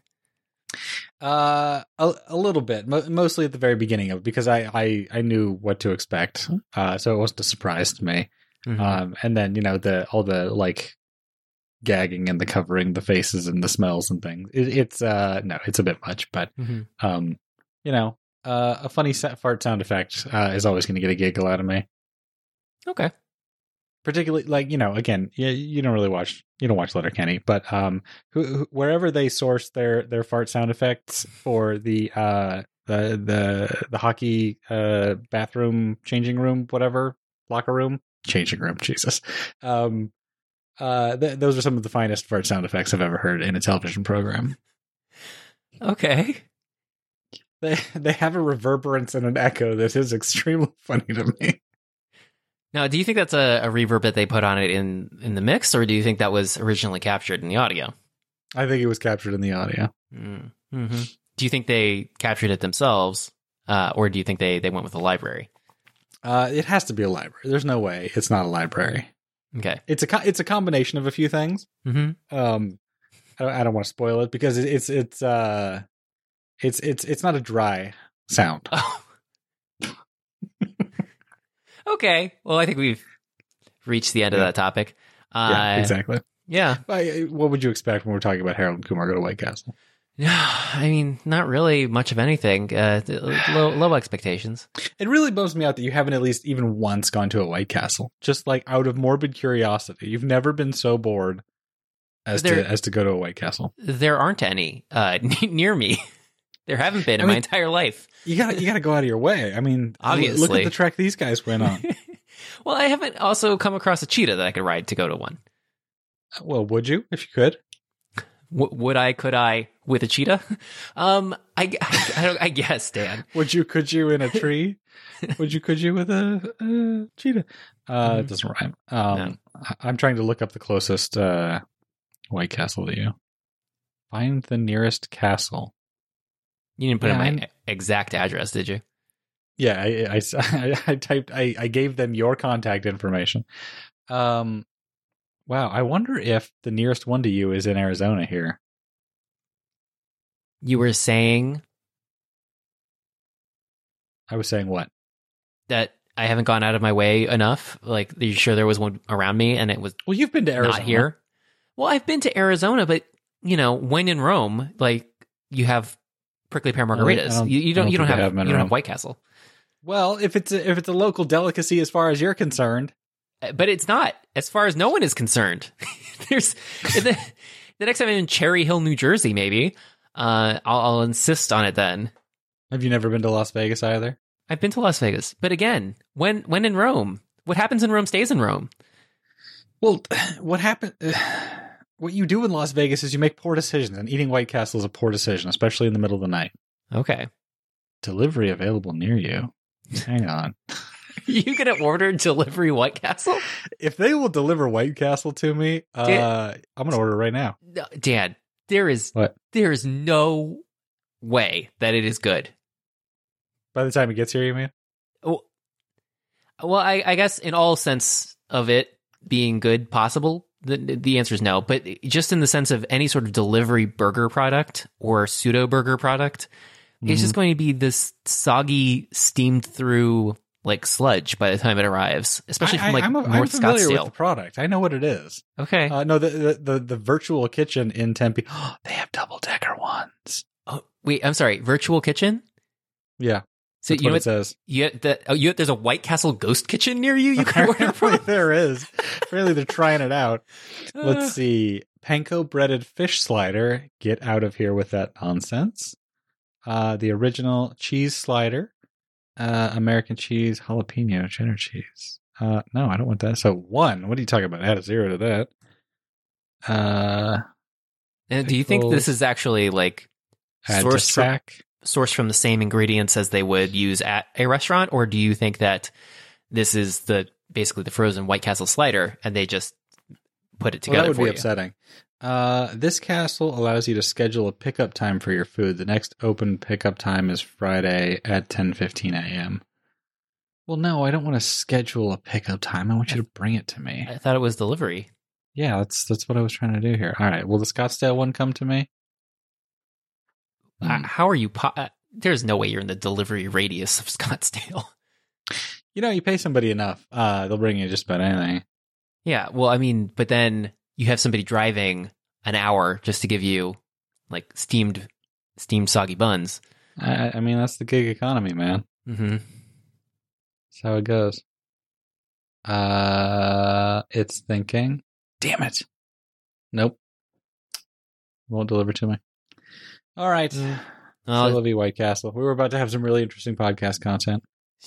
Uh, a, a little bit, mo- mostly at the very beginning of it, because I, I I knew what to expect, uh, so it wasn't a surprise to me. Mhm. Um, and then you know the all the like gagging and the covering the faces and the smells and things. It, it's uh no, it's a bit much, but Mhm. um, you know, uh, a funny set fart sound effect uh, is always going to get a giggle out of me. Okay. Particularly, like you know, again, you, you don't really watch you don't watch Letterkenny, but um, who, who, wherever they source their their fart sound effects for the uh the the the hockey uh bathroom changing room whatever locker room changing room Jesus um uh th- those are some of the finest fart sound effects I've ever heard in a television program. Okay. They they have a reverberance and an echo that is extremely funny to me. Now, do you think that's a, a reverb that they put on it in in the mix, or do you think that was originally captured in the audio? I think it was captured in the audio. Mm-hmm. Do you think they captured it themselves, uh, or do you think they, they went with the library? Uh, it has to be a library. There's no way it's not a library. Okay. It's a co- it's a combination of a few things. Mm-hmm. Um, I don't, I don't want to spoil it because it, it's it's uh, it's it's it's not a dry sound. Oh. Okay. Well, I think we've reached the end of Yeah. that topic. Uh, Yeah, exactly. Yeah. I- What would you expect when we're talking about Harold and Kumar Go to White Castle? I mean, not really much of anything. Uh, low, low expectations. It really bums me out that you haven't at least even once gone to a White Castle, just like out of morbid curiosity. You've never been so bored as There- to as to go to a White Castle. There aren't any uh, near me. There haven't been in I my mean- entire life. You got you got to go out of your way. I mean, look Obviously. at the trek these guys went on. Well, I haven't also come across a cheetah that I could ride to go to one. Well, would you if you could? W- would I? Could I with a cheetah? Um, I, I, I, don't, I guess, Dan. Would you? Could you in a tree? Would you? Could you with a, a cheetah? Uh, Mhm. It doesn't rhyme. Um, I- I'm trying to look up the closest uh, White Castle to you. Find the nearest castle. You didn't put Yeah, in I'm- my exact address, did you? Yeah, I, I, I, I typed. I, I gave them your contact information. Um, wow. I wonder if the nearest one to you is in Arizona here. You were saying I was saying what? That I haven't gone out of my way enough. Like, are you sure there was one around me and it was Well, you've been to Arizona. not here? Well, I've been to Arizona, but you know, when in Rome, like you have prickly pear margaritas. don't- you, you I don't. don't You don't think have. they have them in you don't Rome. have White Castle. Well, if it's a, if it's a local delicacy as far as you're concerned, But it's not, as far as no one is concerned. There's the, the next time I'm in Cherry Hill, New Jersey, maybe uh, I'll, I'll insist on it. Then have you never been to Las Vegas either? I've been to Las Vegas, but again, when when in Rome, what happens in Rome stays in Rome. Well, what happened? What you do in Las Vegas is you make poor decisions, and eating White Castle is a poor decision, especially in the middle of the night. Okay, Delivery available near you. Hang on. you gonna order delivery White Castle? If they will deliver White Castle to me, uh, Dan- I'm going to order right now. No, Dan, there is What? there is no way that it is good. By the time it gets here, you mean? Oh, well, I, I guess in all sense of it being good possible, the the answer is no. But just in the sense of any sort of delivery burger product or pseudo burger product, it's just going to be this soggy, steamed through like sludge by the time it arrives, especially I, from like I, I'm, a, I'm North familiar with Scottsdale. the product. I know what it is. Okay. Uh, no, the, the the the virtual kitchen in Tempe. They have double decker ones. oh, wait, I'm sorry. Virtual kitchen. Yeah, So that's you know what it what? says. You the oh, you there's a White Castle ghost kitchen near you. You can order Apparently from. there is. Apparently they're trying it out. Let's see. Panko breaded fish slider. Get out of here with that nonsense. Uh, the original cheese slider. Uh, American cheese, jalapeno, cheddar cheese. Uh, no, I don't want that. So one. What are you talking about? Add a zero to that. Uh, And do you think pickles. this is actually like add to sourced from, sack. sourced from the same ingredients as they would use at a restaurant, or do you think that this is the basically the frozen White Castle slider and they just put it Well, together that would for be you? upsetting. Uh, this castle allows you to schedule a pickup time for your food. The next open pickup time is Friday at ten fifteen a.m. Well, no, I don't want to schedule a pickup time. I want you to bring it to me. I thought it was delivery. Yeah, that's that's what I was trying to do here. All right, will the Scottsdale one come to me? Uh, Hmm. how are you? Po- uh, there's no way you're in the delivery radius of Scottsdale. You know, you pay somebody enough, uh, they'll bring you just about anything. Yeah, well, I mean, but then you have somebody driving an hour just to give you like steamed, steamed soggy buns. I, I mean, that's the gig economy, man. Mm-hmm. That's how it goes. Uh, it's thinking. Damn it. Nope. Won't deliver to me. All right. Mm. So Well, love you, White Castle. We were about to have some really interesting podcast content.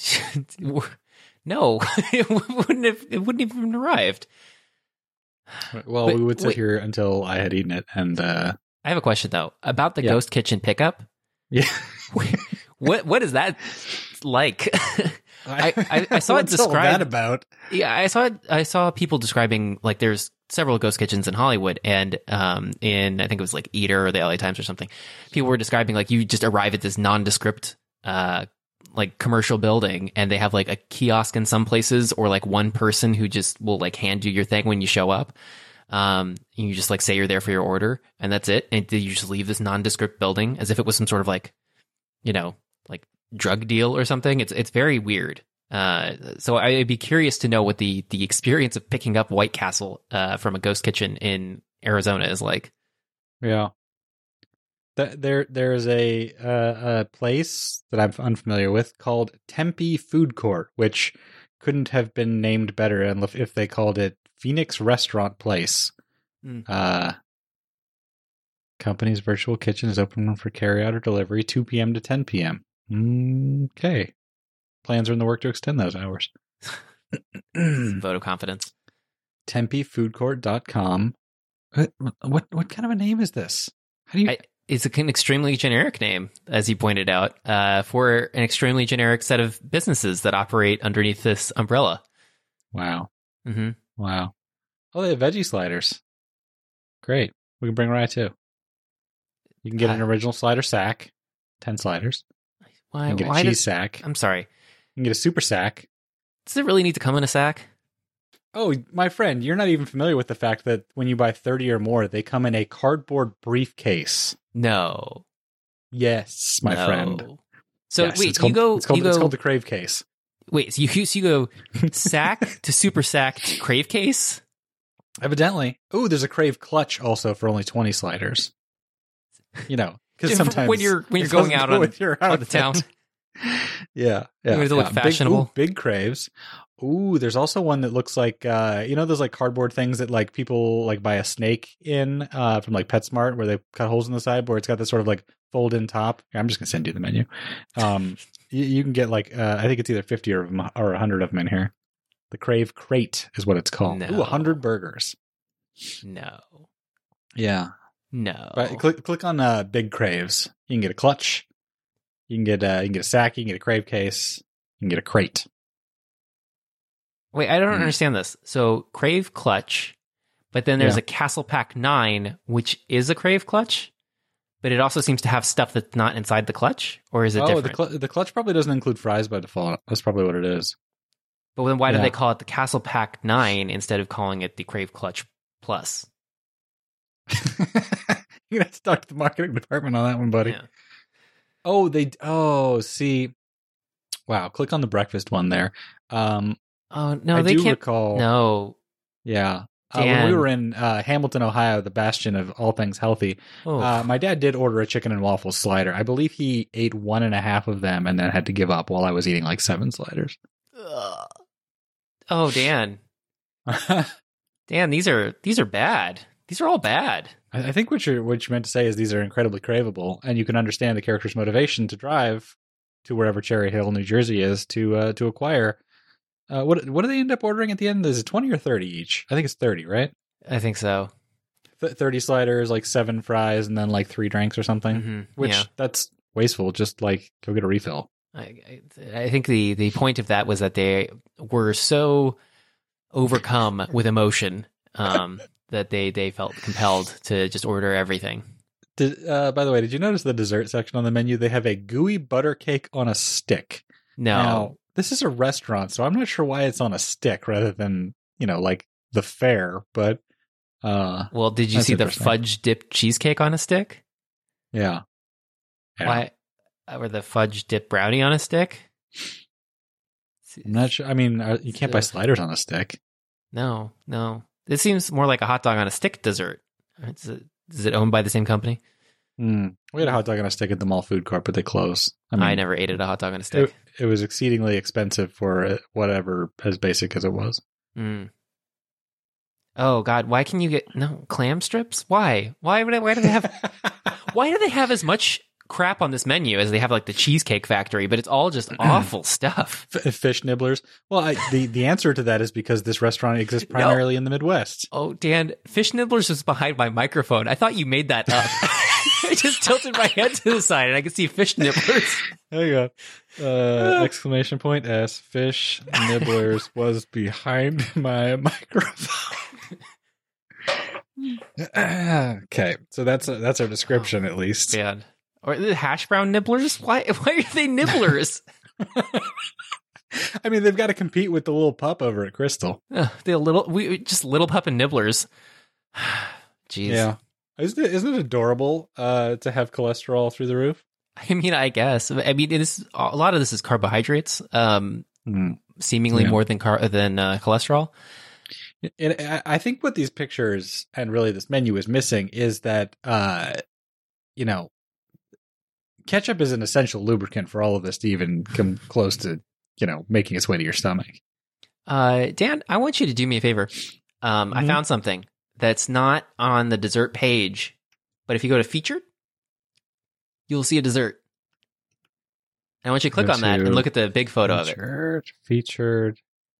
no, it wouldn't have. It wouldn't have even arrived. Well, But we would sit wait. here until I had eaten it, and uh, I have a question though about the Yeah. ghost kitchen pickup. yeah, What what is that like? I- I- I saw it What's all described- that about. Yeah, I saw it. I saw people describing like there's several ghost kitchens in Hollywood, and um, in I think it was like Eater or the L A Times or something. People were describing like you just arrive at this nondescript uh like commercial building, and they have like a kiosk in some places, or like one person who just will like hand you your thing when you show up. Um, and you just like say you're there for your order, and that's it. And you just leave this nondescript building as if it was some sort of like, you know, like drug deal or something. It's it's very weird. Uh, so I'd be curious to know what the the experience of picking up White Castle uh, from a ghost kitchen in Arizona is like. Yeah. Th- There, there is a uh, a place that I'm unfamiliar with called Tempe Food Court, which couldn't have been named better if if they called it Phoenix Restaurant Place. Mm. Uh, company's virtual kitchen is open for carryout or delivery, two p.m. to ten p.m. Okay. Plans are in the work to extend those hours. Vote of confidence. tempe food court dot com. What, what what kind of a name is this? How do you? I, it's an extremely generic name, as you pointed out, uh, for an extremely generic set of businesses that operate underneath this umbrella. Wow. Mm-hmm. Wow. Oh, they have veggie sliders. Great. We can bring Rye too. You can get an Uh, original slider sack, ten sliders. You Why? can get a Why cheese does? sack. You I'm sorry. can get a super sack. Does it really need to come in a sack? Oh, my friend, you're not even familiar with the fact that when you buy thirty or more, they come in a cardboard briefcase. No. Yes, my No. friend. So Yes, wait, it's called, you go. It's called, you go. it's called the Crave case. Wait, so you so you go sack to super sack to crave case. Evidently. Oh, there's a Crave clutch also for only twenty sliders. You know, because Just sometimes when you're when you're it going doesn't out go on, with your on the outfit. town. Yeah, yeah. You want it to look yeah. Big- fashionable. ooh, Big, Craves. Ooh, there's also one that looks like uh, you know those like cardboard things that like people like buy a snake in uh, from like PetSmart where they cut holes in the side where it's got this sort of like fold in top. I'm just gonna send you the menu. Um, you, you can get like uh, I think it's either fifty or or a hundred of them in here. The Crave Crate is what it's called. No. Ooh, a hundred burgers. No, Yeah, no. but click click on uh, Big Craves. You can get a clutch. You can get uh, you can get a sack. You can get a Crave case. You can get a crate. Wait, I don't Hmm. understand this. So Crave clutch, but then there's Yeah. a Castle Pack nine, which is a Crave clutch, but it also seems to have stuff that's not inside the clutch, or is it Oh, the different? cl- the clutch probably doesn't include fries by default. That's probably what it is. But then why do Yeah. they call it the Castle Pack nine instead of calling it the Crave Clutch Plus? You're gonna have to talk to the marketing department on that one, buddy. Yeah. Oh, they. Oh, see. Wow. Click on the breakfast one there. Um, Oh no, I they do can't. recall. No. Yeah. Uh, when we Dan. were in uh, Hamilton, Ohio, the bastion of all things healthy, Oh, uh, my dad did order a chicken and waffles slider. I believe he ate one and a half of them and then had to give up while I was eating like seven sliders. Ugh. Oh, Dan. I Dan, these are these are bad. These are all bad. I think what you're what you meant to say is these are incredibly craveable, and you can understand the character's motivation to drive to wherever Cherry Hill, New Jersey, is to uh, to acquire. Uh, what what do they end up ordering at the end? Is it twenty or thirty each? I think it's thirty, right? I think so. Th- thirty sliders, like seven fries, and then like three drinks or something. hmm Which yeah. that's wasteful. Just like go get a refill. I, I, I think the, the point of that was that they were so overcome with emotion um, that they, they felt compelled to just order everything. Did, uh, by the way, did you notice the dessert section on the menu? They have a gooey butter cake on a stick. No. Now, this is a restaurant, so I'm not sure why it's on a stick rather than, you know, like the fare, but uh well, did you that's see the interesting. fudge dipped cheesecake on a stick? yeah. Yeah. Why? Or the fudge dip brownie on a stick? I'm not sure. I mean, uh, you can't buy Ugh. sliders on a stick. No, no. This seems more like a hot dog on a stick dessert. Is it, is it owned by the same company? Hmm. We had a hot dog on a stick at the mall food court, but they closed. I I, mean, never ate it, a hot dog on a stick. it, it was exceedingly expensive for uh, whatever as basic as it was. Mm. Oh God, why can you get no clam strips? Why? Why would I, why do they have why do they have as much crap on this menu as they have like the Cheesecake Factory, but it's all just awful stuff. F- fish nibblers. Well, I, the the answer to that is because this restaurant exists primarily in the Midwest. Oh, Dan, Fish Nibblers is behind my microphone. I thought you made that up. I just tilted my head to the side and I could see Fish Nibblers. There you go. Uh, exclamation point S. Fish nibblers was behind my microphone. Okay, so that's a, that's our description at least. Dan. Or the hash brown nibblers? Why why are they nibblers? I mean, they've got to compete with the little pup over at Crystal. Ugh, the little we just little pup and nibblers. Jeez. Yeah, isn't it, isn't it adorable uh, to have cholesterol through the roof? I mean, I guess. I mean, it is a lot of this is carbohydrates, um, Mm. seemingly Yeah. more than car than uh, cholesterol. It, I I think what these pictures and really this menu is missing is that, uh, you know, ketchup is an essential lubricant for all of this to even come close to, you know, making its way to your stomach. Uh, Dan, I want you to do me a favor. Um, I Mhm. found something that's not on the dessert page, but if you go to featured, you'll see a dessert. I want you to click Go on that to and look at the big photo of it. Featured, featured.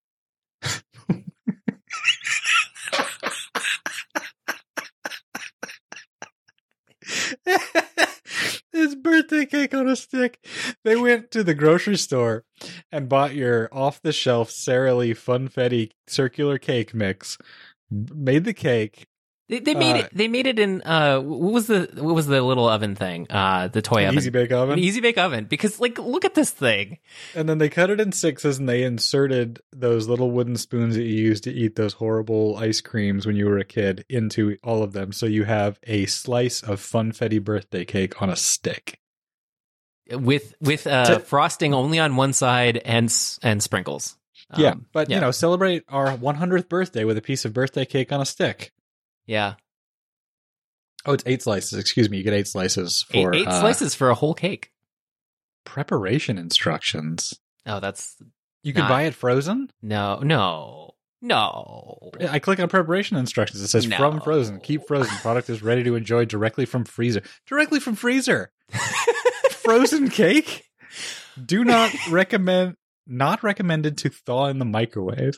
It's birthday cake on a stick. They went to the grocery store and bought your off-the-shelf Sara Lee Funfetti circular cake mix. Made the cake. They, they made Uh, it. They made it in. Uh, what was the what was the little oven thing? Uh, the toy oven. Easy bake An oven. easy bake oven. Because like, look at this thing. And then they cut it in sixes and they inserted those little wooden spoons that you used to eat those horrible ice creams when you were a kid into all of them. So you have a slice of Funfetti birthday cake on a stick. with with uh, frosting only on one side and s- and sprinkles. Um, yeah, but yeah. you know, celebrate our one hundredth birthday with a piece of birthday cake on a stick. Yeah. Oh, it's eight slices. Excuse me. You get eight slices for eight, eight uh, slices for a whole cake. preparation instructions. Oh, that's You can not- buy it frozen. no, no, no. I click on preparation instructions. It says No. from frozen. Keep frozen. Product is ready to enjoy directly from freezer. Directly from freezer. Frozen cake. Do not recommend. Not recommended to thaw in the microwave.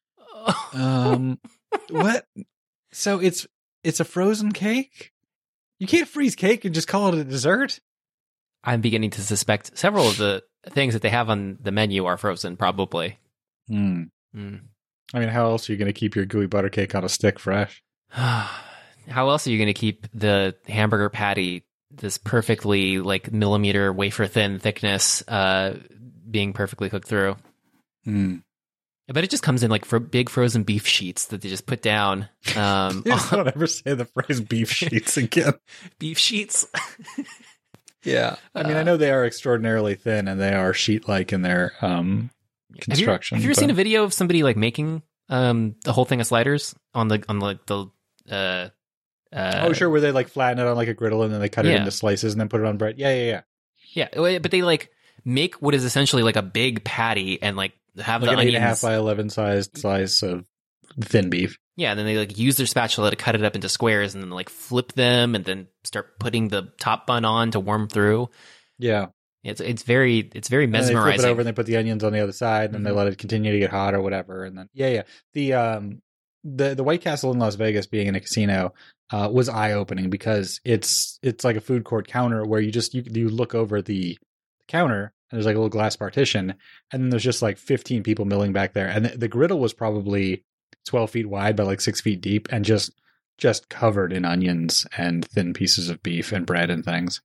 Um, what? So it's it's a frozen cake. You can't freeze cake and just call it a dessert. I'm beginning to suspect several of the things that they have on the menu are frozen, probably. Hmm. Mm. I mean, how else are you going to keep your gooey butter cake on a stick fresh? How else are you going to keep the hamburger patty, this perfectly like millimeter wafer thin thickness, uh, being perfectly cooked through? Hmm. I bet it just comes in like for big frozen beef sheets that they just put down. Um, Please don't ever say the phrase beef sheets again. beef sheets. Yeah. I mean, I know they are extraordinarily thin and they are sheet-like in their um, construction. Have you, have you ever but- seen a video of somebody like making um, the whole thing of sliders on the on like the? Uh, uh, Oh, sure. Where they like flatten it on like a griddle and then they cut it Yeah. into slices and then put it on bread. Yeah, yeah, yeah. Yeah, but they like make what is essentially like a big patty and like have Like the an eight and a half onions. by eleven sized slice of thin beef. Yeah, and then they like use their spatula to cut it up into squares and then like flip them and then start putting the top bun on to warm through. Yeah. It's it's very it's very And then they flip mesmerizing. it over and they put the onions on the other side and then Mhm. they let it continue to get hot or whatever. And then yeah, yeah. The um the the White Castle in Las Vegas being in a casino uh was eye opening because it's it's like a food court counter where you just you you look over the counter and there's like a little glass partition and then there's just like fifteen people milling back there and the, the griddle was probably twelve feet wide by like six feet deep and just just covered in onions and thin pieces of beef and bread and things.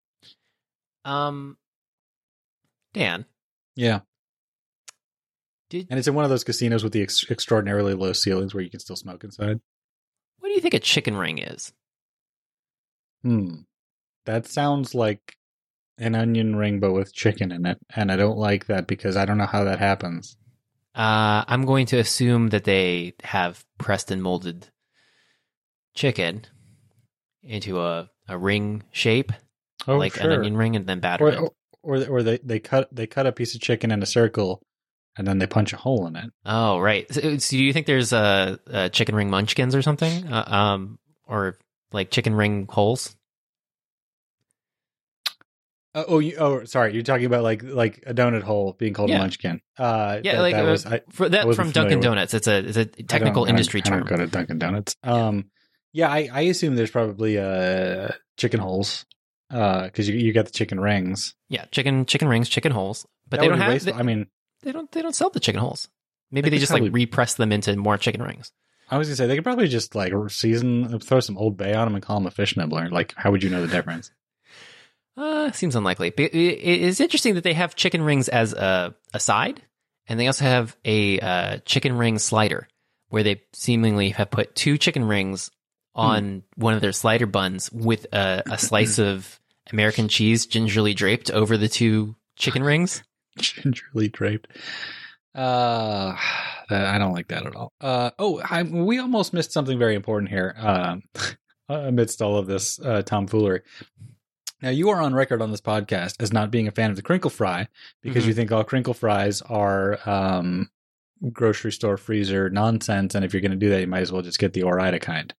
Um, Dan, Yeah. did And it's in one of those casinos with the ex- extraordinarily low ceilings where you can still smoke inside. what do you think a chicken ring is? Hmm. That sounds like an onion ring, but with chicken in it. And I don't like that because I don't know how that happens. Uh, I'm going to assume that they have pressed and molded chicken into a, a ring shape, Oh, like sure. an onion ring, and then battered Or, it. or, or, or they, they cut they cut a piece of chicken in a circle and then they punch a hole in it. Oh, right. So, so do you think there's a, a chicken ring munchkins or something? Uh, um, or like chicken ring holes? Uh, oh, you, oh, sorry. You're talking about like like a donut hole being called Yeah. a munchkin. Uh, Yeah, that, like that uh, was, I, for that wasn't from Dunkin' familiar with- Donuts. It's a it's a I don't- technical I don't- industry I don't term. go to Dunkin' Donuts. Um, yeah, I, I assume there's probably uh chicken holes because you you got the chicken rings. Yeah, chicken chicken rings, chicken holes, but That they would don't be have wasteful. they, I mean, they don't they don't sell the chicken holes. Maybe They they could just like probably- repress them into more chicken rings. I was gonna say they could probably just like season, throw some Old Bay on them and call them a fish nibbler. Like, how would you know the difference? Uh, seems unlikely. But it- it's interesting that they have chicken rings as a, a side, and they also have a uh, chicken ring slider where they seemingly have put two chicken rings on one of their slider buns with a, a slice of American cheese gingerly draped over the two chicken rings. Gingerly draped. Uh, that, I don't like that at all. Uh, oh, I, we almost missed something very important here. Um, amidst all of this uh, tomfoolery. Now, you are on record on this podcast as not being a fan of the crinkle fry because Mhm. you think all crinkle fries are um, grocery store freezer nonsense, and if you're going to do that, you might as well just get the Ore-Ida kind.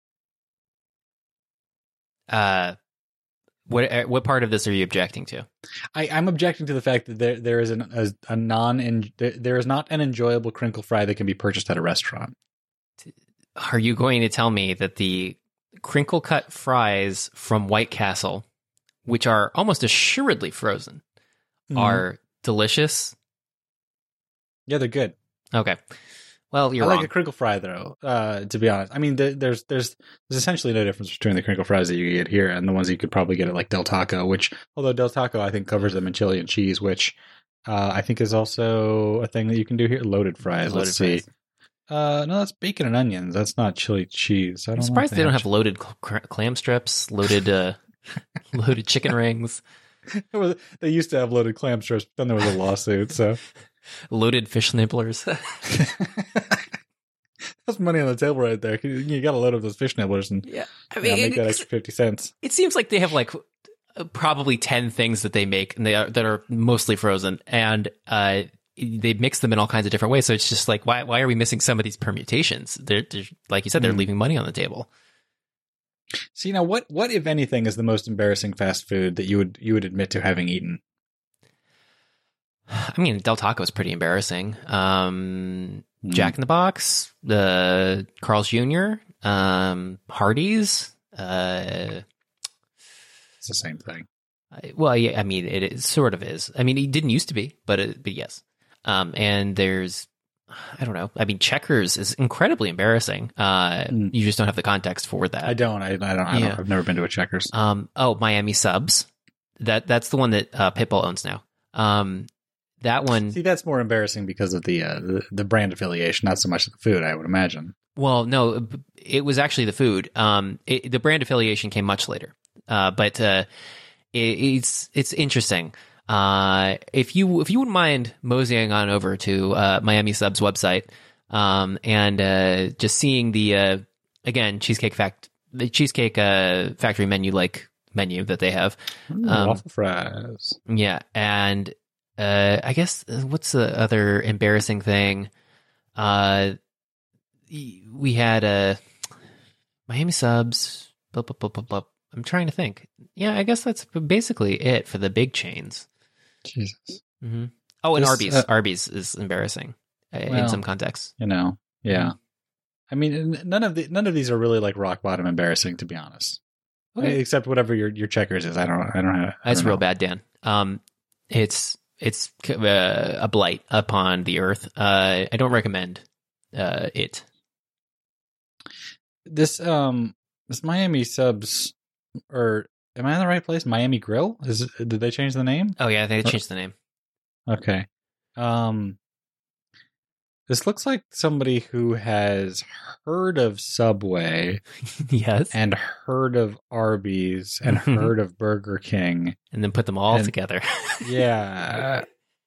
Uh, what uh, what part of this are you objecting to? I, I'm objecting to the fact that there there is an, a, a non en, there, there is not an enjoyable crinkle fry that can be purchased at a restaurant. Are you going to tell me that the crinkle cut fries from White Castle, which are almost assuredly frozen, are delicious? Yeah, they're good. Okay. Well, you're I wrong. like a crinkle fry though. Uh, to be honest, I mean, there, there's there's there's essentially no difference between the crinkle fries that you get here and the ones you could probably get at like Del Taco. Which, although Del Taco, I think covers them in chili and cheese, which uh, I think is also a thing that you can do here. Loaded fries. Loaded Let's see. fries. Uh, no, that's bacon and onions. That's not chili cheese. I don't I'm know surprised if they don't have loaded cl- clam strips, loaded uh, loaded chicken rings. It was, they used to have loaded clam strips, but then there was a lawsuit. So Loaded fish nibblers. that's money on the table right there. You, you got to load up those fish nibblers and Yeah, I you know, mean, make that it, extra fifty cents. it seems like they have like probably ten things that they make, and they are that are mostly frozen, and uh, they mix them in all kinds of different ways. So it's just like, why why are we missing some of these permutations? They're, they're like you said, they're Mm. leaving money on the table. So you know what? What if anything is the most embarrassing fast food that you would you would admit to having eaten? I mean, Del Taco is pretty embarrassing. Um, Jack in the Box, the Carl's Junior, um, Hardee's. Uh, It's the same thing. I- well, yeah, I mean, it, is, sort of is. I mean, it didn't used to be, but it, but yes. Um, and there's, I don't know. I mean, Checkers is incredibly embarrassing. Uh, Mm. you just don't have the context for that. I don't. I, I don't. I Yeah. don't. I've never been to a Checkers. Um, oh, Miami Subs. That that's the one that uh, Pitbull owns now. Um, that one. See, that's more embarrassing because of the, uh, the the brand affiliation, not so much the food. I would imagine. Well, no, it was actually the food. Um, it, the brand affiliation came much later. Uh, but uh, it, it's it's interesting. Uh, if you if you wouldn't mind moseying on over to uh, Miami Subs website, um, and uh, just seeing the uh, again Cheesecake Fact the Cheesecake uh, Factory menu like menu that they have, Ooh, Um, waffle fries. yeah, and uh, I guess uh, what's the other embarrassing thing? Uh, we had a uh, Miami Subs. Blah, blah, blah, blah, blah. I'm trying to think. Yeah, I guess that's basically it for the big chains. Jesus. Mm-hmm. Oh, and This, Arby's. uh, Arby's is embarrassing uh, in Well, some contexts. You know. Yeah. I mean, n- none of the none of these are really like rock bottom embarrassing, to be honest. Okay. Except whatever your your Checkers is. I don't. I don't have. I That's don't real know. bad, Dan. Um, it's it's uh, a blight upon the earth. Uh, I don't recommend uh, it. This um this Miami Subs, or am I in the right place? Miami Grill? Is it, did they change the name? Oh yeah, they changed the name. Okay. Um this looks like somebody who has heard of Subway Yes, and heard of Arby's and Mhm. heard of Burger King. and then put them all And- together. Yeah.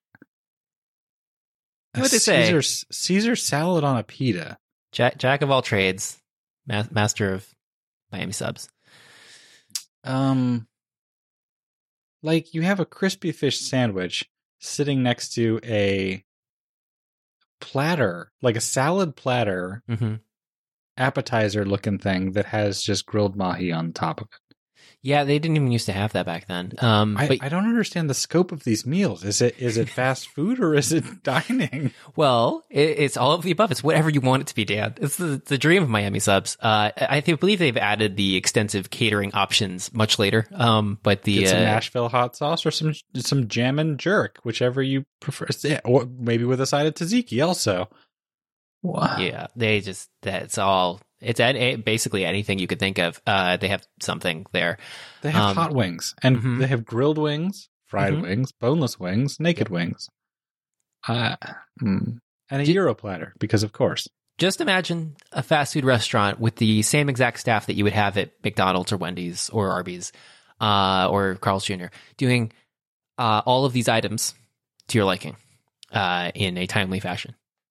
A What'd they say? Caesar, Caesar salad on a pita. Jack, Jack of all trades, ma- master of Miami Subs. Um, like you have a crispy fish sandwich sitting next to a platter, like a salad platter, Mm-hmm. appetizer looking thing that has just grilled mahi on top of it. Yeah, they didn't even used to have that back then. Um, I, but I don't understand the scope of these meals. Is it is it fast food or is it dining? well, it, it's all of the above. It's whatever you want it to be, Dan. It's the, the dream of Miami Subs. Uh, I think, believe they've added the extensive catering options much later. Um, but the Get some uh, Nashville hot sauce or some some jam and jerk, whichever you prefer. Yeah, or maybe with a side of tzatziki also. Wow. yeah, they just that's all. It's at, basically anything you could think of. Uh, they have something there. They have Um, hot wings, and mhm. they have grilled wings, fried Mhm. wings, boneless wings, naked wings, uh, mm, and a Did- Euro platter, because of course. Just imagine a fast food restaurant with the same exact staff that you would have at McDonald's or Wendy's or Arby's uh, or Carl's Junior doing uh, all of these items to your liking uh, in a timely fashion.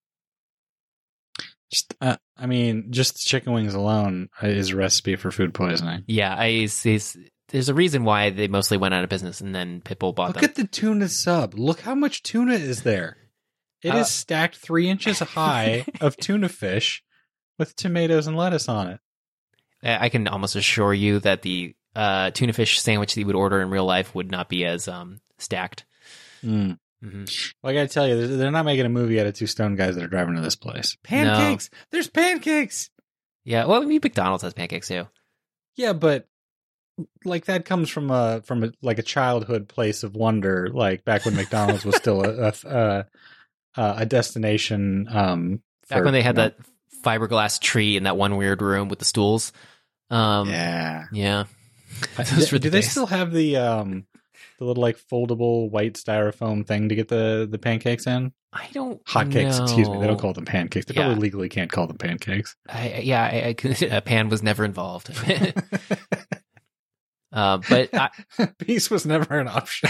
Just, uh, I mean, just chicken wings alone is a recipe for food poisoning. Yeah, I, it's, it's, there's a reason why they mostly went out of business and then Pitbull bought Look them. at the tuna sub. Look how much tuna is there. It Uh, is stacked three inches high of tuna fish with tomatoes and lettuce on it. I I can almost assure you that the uh, tuna fish sandwich that you would order in real life would not be as um, stacked. Mm. hmm Well, I gotta tell you, they're they're not making a movie out of two stone guys that are driving to this place. Pancakes! There's pancakes! Yeah, well, I mean, McDonald's has pancakes too. Yeah, but like that comes from a from a like a childhood place of wonder, like back when McDonald's was still a a, a, a destination. Um, Back for, when they had you know- that fiberglass tree in that one weird room with the stools. Um, yeah. yeah. Those do were the do they days. still have the um the little like foldable white styrofoam thing to get the the pancakes in? I don't Hotcakes, know. excuse me. They don't call them pancakes. They Yeah. probably legally can't call them pancakes. I, yeah, I, I, a pan was never involved. Uh, but I, peace was never an option.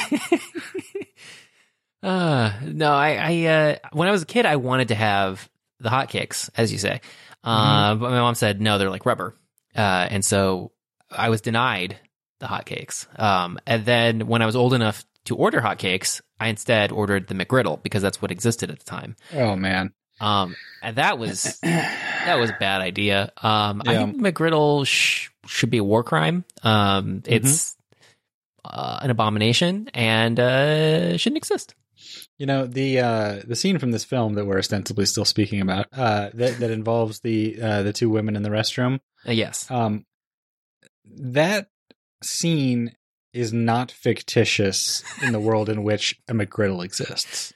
uh, no, I, I uh, when I was a kid, I wanted to have the hotcakes, as you say. Uh, mm-hmm. But my mom said no, they're like rubber, uh, and so I was denied the hotcakes. Um, and then when I was old enough to order hotcakes, I instead ordered the McGriddle because that's what existed at the time. Oh man. Um, and that was that was a bad idea. Um, Yeah. I think McGriddle sh- should be a war crime. Um, it's uh, an abomination and uh, shouldn't exist. You know, the uh, the scene from this film that we're ostensibly still speaking about uh, that that involves the uh, the two women in the restroom. Uh, yes. Um, that scene is not fictitious in the world in which a McGriddle exists.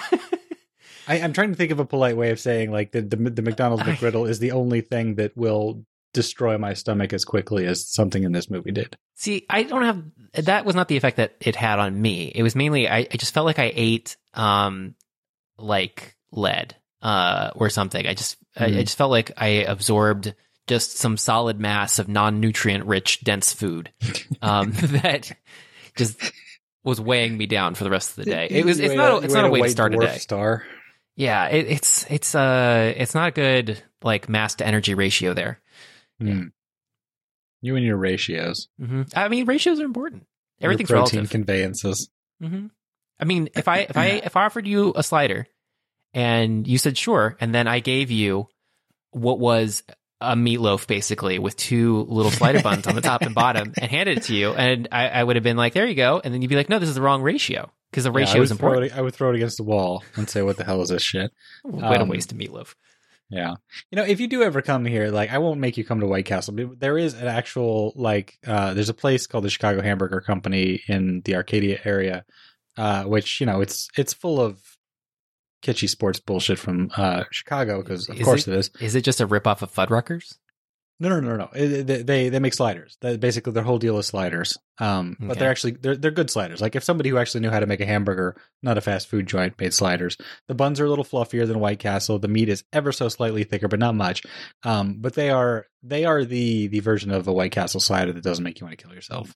I, I'm trying to think of a polite way of saying, like, the the, the McDonald's McGriddle is the only thing that will destroy my stomach as quickly as something in this movie did. See, I don't have, that was not the effect that it had on me. It was mainly, I, I just felt like I ate, um, like lead, uh, or something. I just, mm. I, I just felt like I absorbed just some solid mass of non-nutrient rich, dense food, um, that just was weighing me down for the rest of the day. It was, it's not, a, it's not a way to start a day. Star. Yeah, it, it's, it's, uh, it's not a good, like, mass to energy ratio there. Mm. You and your ratios. Mm-hmm. I mean, ratios are important. Everything's your protein relative. Conveyances. Mm-hmm. I mean, if I if I if I offered you a slider, and you said sure, and then I gave you what was a meatloaf basically with two little slider buns on the top and bottom, and handed it to you, and I, I would have been like, "There you go," and then you'd be like, "No, this is the wrong ratio because the ratio yeah, is important." It, I would throw it against the wall and say, "What the hell is this shit?" Way to um, waste a meatloaf. Yeah. You know, if you do ever come here, like, I won't make you come to White Castle, but there is an actual, like, uh, there's a place called the Chicago Hamburger Company in the Arcadia area, uh, which, you know, it's it's full of kitschy sports bullshit from uh, Chicago, because, of is course it, it is. Is it just a ripoff of Fuddruckers? No, no, no, no. It, they, they they make sliders. That basically their whole deal is sliders. Um, Okay. but they're actually they're they're good sliders. Like if somebody who actually knew how to make a hamburger, not a fast food joint, made sliders. The buns are a little fluffier than White Castle. The meat is ever so slightly thicker, but not much. Um, but they are they are the the version of a White Castle slider that doesn't make you want to kill yourself.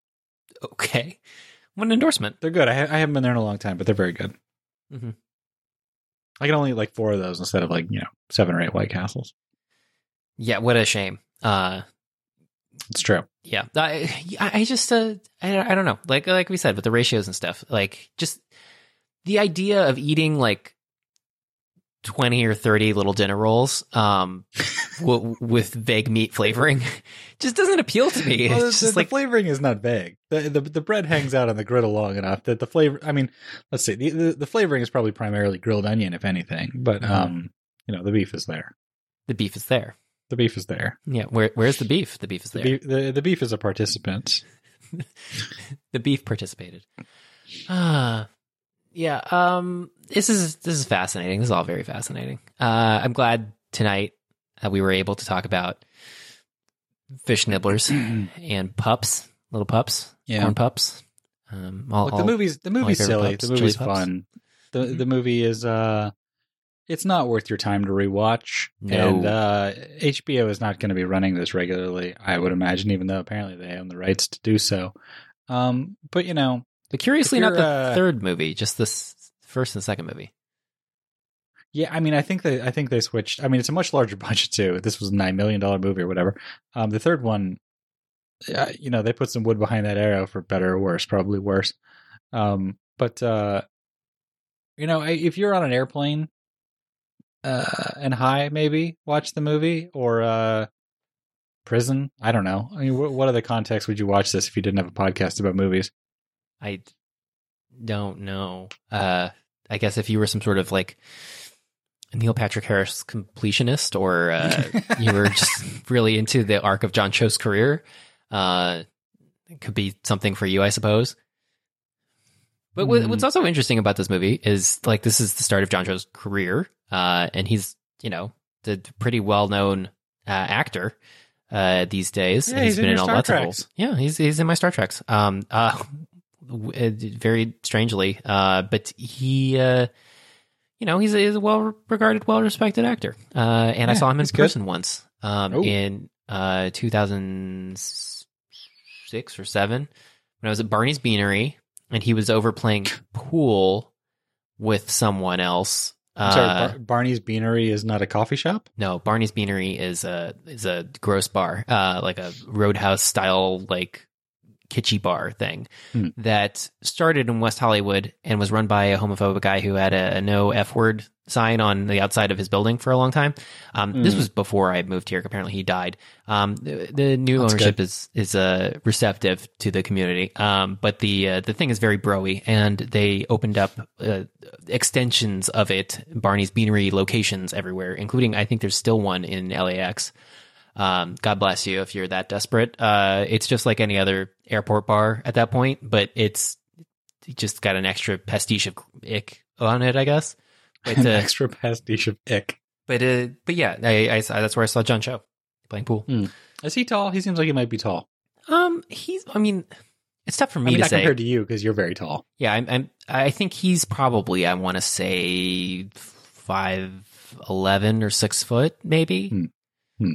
Okay, what an endorsement. They're good. I, ha- I haven't been there in a long time, but they're very good. Mm-hmm. I can only eat like four of those instead of like you know seven or eight White Castles. Yeah, what a shame. Uh, It's true. Yeah, I, I just, uh, I, I don't know. Like, like we said, with the ratios and stuff, like just the idea of eating like twenty or thirty little dinner rolls, um, w- with vague meat flavoring, just doesn't appeal to me. Well, It's the, just the like flavoring is not vague. The, the the bread hangs out on the griddle long enough that the flavor. I mean, let's see. The, the, the flavoring is probably primarily grilled onion, if anything. But Mhm. um, you know, the beef is there. the beef is there. The beef is there. Yeah, where where's the beef? The beef is The there. beef, the, the beef is a participant. The beef participated. Ah, yeah. Um, this is this is fascinating. This is all very fascinating. Uh, I'm glad tonight uh, we were able to talk about fish nibblers and pups, little pups, Yeah. corn pups. Um, all, Look, all, the movie's the movie's favorite silly. pups, the movie's chili pups. fun. The Mhm. the movie is uh, it's not worth your time to rewatch. No. And uh, H B O is not going to be running this regularly. I would imagine, even though apparently they own the rights to do so. Um, but you know. But curiously, if not you're, the uh, third movie, just the s- first and second movie. Yeah, I mean, I think they, I think they switched. I mean, it's a much larger budget too. This was a nine million dollar movie or whatever. Um, the third one, uh, you know, they put some wood behind that arrow for better or worse, probably worse. Um, but uh, you know, if you're on an airplane, uh, and high, maybe watch the movie or uh, prison. I don't know. I mean, what, what other context would you watch this if you didn't have a podcast about movies? I don't know. Uh, I guess if you were some sort of like Neil Patrick Harris completionist, or uh, you were just really into the arc of John Cho's career, uh, it could be something for you, I suppose. But what, Mm. what's also interesting about this movie is like this is the start of John Cho's career, uh, and he's you know the pretty well known uh, actor uh, these days. Yeah, and he's in your all Star lots of Treks. roles. Yeah, he's he's in my Star Treks. Um, uh, w- uh, very strangely, uh, but he, uh, you know, he's a, he's a well regarded, well respected actor. Uh, and I Yeah, saw him in he's good. person once um, Oh. in uh, two thousand six or seven when I was at Barney's Beanery, and he was over playing pool with someone else. I'm sorry, Uh, Bar- Barney's Beanery is not a coffee shop? no, Barney's Beanery is a is a gross bar, uh, like a Roadhouse style, like kitschy bar thing Hmm. that started in West Hollywood and was run by a homophobic guy who had a, a no F word sign on the outside of his building for a long time. Um, Hmm. This was before I moved here. Apparently, he died. Um, the, the new That's ownership good. is is uh, receptive to the community, um, but the uh, the thing is very broy, and they opened up uh, extensions of it, Barney's Beanery locations everywhere, including I think there's still one in L A X. Um, God bless you if you're that desperate. Uh, it's just like any other airport bar at that point, but it's just got an extra pastiche of ick on it, I guess. But, An uh, extra pastiche of ick. but, uh, but yeah, I, I, that's where I saw John Cho playing pool. Hmm. Is he tall? He seems like he might be tall. Um, he's, I mean, it's tough for me I mean, to not say. compared to you because you're very tall. Yeah, I'm, I'm, I think he's probably, I want to say five eleven or six foot, maybe. Hmm. Hmm.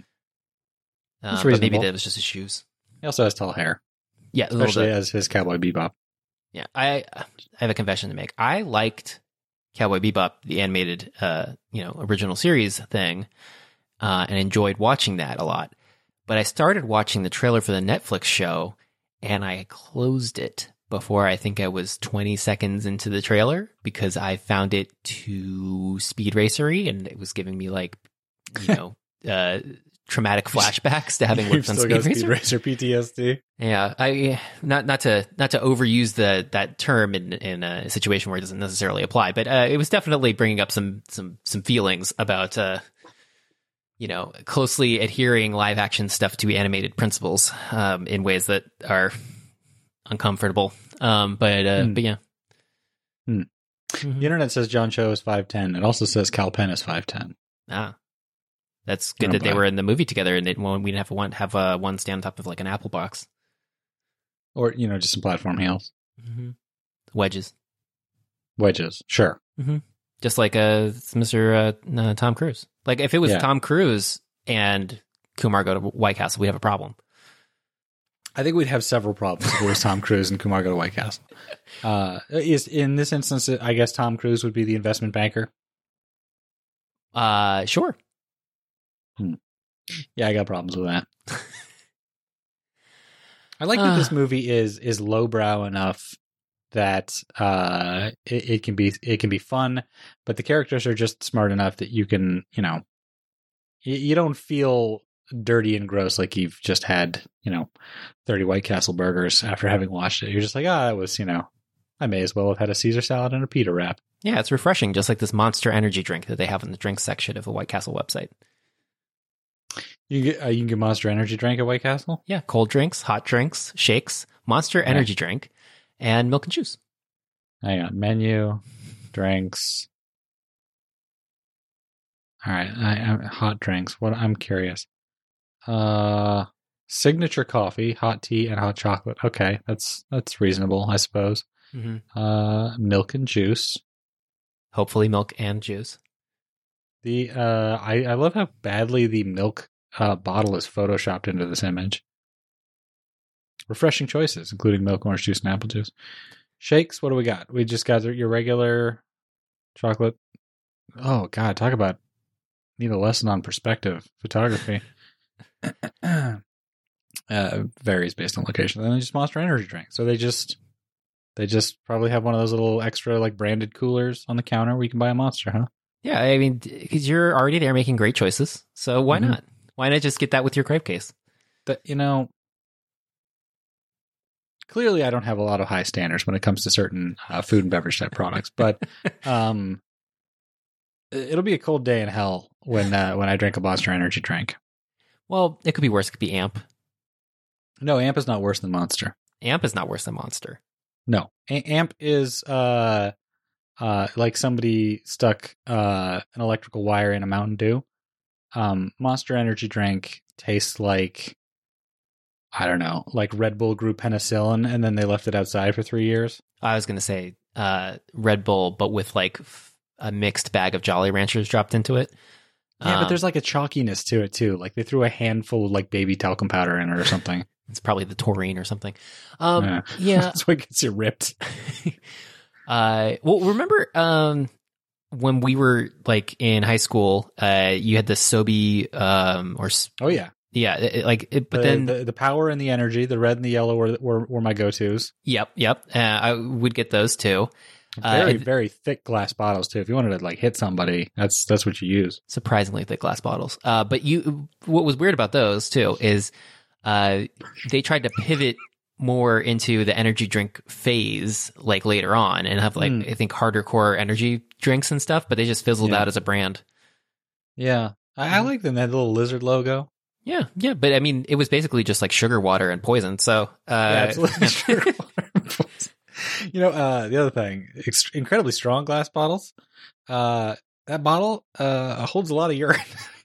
Uh, That's but maybe reasonable. that was just his shoes. He also has tall hair, Yeah, a little especially bit. as his Cowboy Bebop. Yeah, I I have a confession to make. I liked Cowboy Bebop, the animated, uh, you know, original series thing, uh, and enjoyed watching that a lot. But I started watching the trailer for the Netflix show, and I closed it before I think I was twenty seconds into the trailer because I found it too speed racery, and it was giving me like, you know, uh, traumatic flashbacks to having You've worked on still Speed got Racer. Speed Racer P T S D. Yeah, I not not to not to overuse the that term in in a situation where it doesn't necessarily apply, but uh, it was definitely bringing up some some some feelings about uh, you know, closely adhering live action stuff to animated principles um, in ways that are uncomfortable. Um, but uh, Hmm. but yeah, Hmm. Mhm. The internet says John Cho is five ten. It also says Cal Penn is five ten. ah, that's good Oh, that they boy. were in the movie together, and they, well, we didn't have one have uh, one stand on top of like an apple box. Or, you know, just some platform heels. Mm-hmm. Wedges. Wedges. Sure. Just like uh, Mister Uh, uh, Tom Cruise. Like if it was Yeah. Tom Cruise and Kumar go to White Castle, we'd have a problem. I think we'd have several problems if it was Tom Cruise and Kumar go to White Castle. Uh, is in this instance, I guess Tom Cruise would be the investment banker. Uh, sure. Yeah, I got problems with that. I like that this movie is is lowbrow enough that uh, it, it can be it can be fun, but the characters are just smart enough that you can, you know, you, you don't feel dirty and gross like you've just had, you know, thirty White Castle burgers after having watched it. You're just like, ah, that was, you know, I may as well have had a Caesar salad and a pita wrap. Yeah, it's refreshing, just like this Monster Energy drink that they have in the drink section of the White Castle website. You can get, uh, you can get Monster Energy drink at White Castle. Yeah, cold drinks, hot drinks, shakes, Monster Energy drink, and milk and juice. Hang on, menu, drinks. All right, I, I, hot drinks. What I'm curious. Uh, signature coffee, hot tea, and hot chocolate. Okay, that's that's reasonable, I suppose. Mm-hmm. Uh, milk and juice. Hopefully, milk and juice. The uh, I I love how badly the milk uh, bottle is photoshopped into this image. Refreshing choices, including milk, orange juice, and apple juice. Shakes. What do we got? We just got your regular chocolate. Oh God, talk about need a lesson on perspective photography. uh, varies based on location. And then just Monster Energy drink. So they just they just probably have one of those little extra like branded coolers on the counter where you can buy a Monster, huh? Yeah, I mean, because you're already there making great choices, so why Mhm. not? Why not just get that with your crave case? That, you know, clearly I don't have a lot of high standards when it comes to certain uh, food and beverage type products, but um, it'll be a cold day in hell when uh, when I drink a Monster Energy drink. Well, it could be worse. It could be Amp. No, Amp is not worse than Monster. Amp is not worse than Monster. No, A- Amp is uh, uh, like somebody stuck uh, an electrical wire in a Mountain Dew. Um, Monster Energy drink tastes like, I don't know, like Red Bull grew penicillin and then they left it outside for three years. I was going to say uh, Red Bull, but with like f- a mixed bag of Jolly Ranchers dropped into it. Yeah, Um, but there's like a chalkiness to it too. Like they threw a handful of like baby talcum powder in it or something. It's probably the taurine or something. Um, Yeah. yeah. That's what gets you ripped. uh, well, remember um, when we were like in high school, uh, you had the Sobe um, or s- Oh yeah. yeah, it, like it, but the, then the the power and the energy, the red and the yellow were were, were my go-tos. yep, yep. Uh, I would get those too. Very Uh, very thick glass bottles too. If you wanted to like hit somebody, that's that's what you use. Surprisingly thick glass bottles. Uh, but you, what was weird about those too is uh, they tried to pivot more into the energy drink phase like later on and have like Mm. I think harder core energy drinks and stuff, but they just fizzled Yeah. out as a brand. Yeah, I, I like them. That little lizard logo. Yeah, yeah, but I mean, it was basically just like sugar water and poison. So, uh, Yeah, it's sugar water. You know, uh, the other thing, ex- incredibly strong glass bottles. Uh, that bottle uh, holds a lot of urine.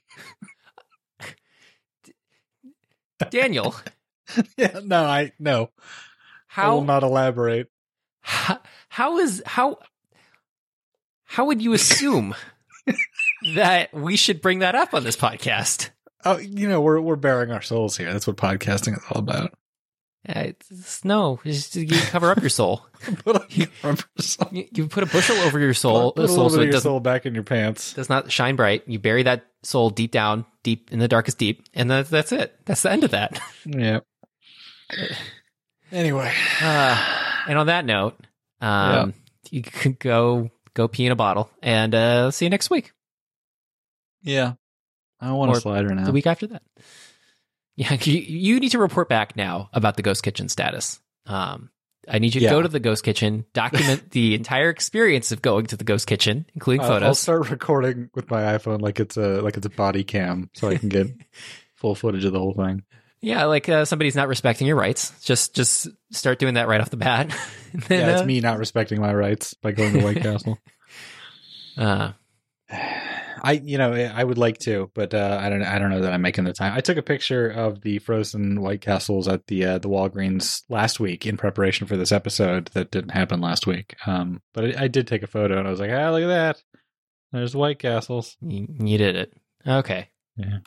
Daniel, Yeah, no, I no. I will how, not elaborate. how how is how how would you assume that we should bring that up on this podcast? Oh, you know, we're we're bearing our souls here. That's what podcasting is all about. Uh, it's, it's- no, it's just, you cover up your soul. Put a rubber soul. You, you put a bushel over your soul, Put a soul little so bit it of your doesn't, soul back in your pants. does not shine bright. You bury that soul deep down, deep in the darkest deep, and that's that's it. That's the end of that. Yeah. Anyway, Uh, and on that note, um, you can go go pee in a bottle, and uh, see you next week, yeah, I want Or a slider now. the week after that. Yeah, you, you need to report back now about the ghost kitchen status. Um, I need you to Yeah. go to the ghost kitchen, document the entire experience of going to the ghost kitchen, including I'll- I'll photos. start recording with my iPhone like it's a like it's a body cam, so I can get full footage of the whole thing. Yeah, like uh, somebody's not respecting your rights. Just just start doing that right off the bat. And then, Yeah, it's uh, me not respecting my rights by going to White Castle. Uh, I, you know, I would like to, but uh, I don't, I don't know that I'm making the time. I took a picture of the frozen White Castles at the uh, the Walgreens last week in preparation for this episode. That didn't happen last week, um, but I, I did take a photo, and I was like, ah, look at that. There's White Castles. you, you did it. Okay. Yeah.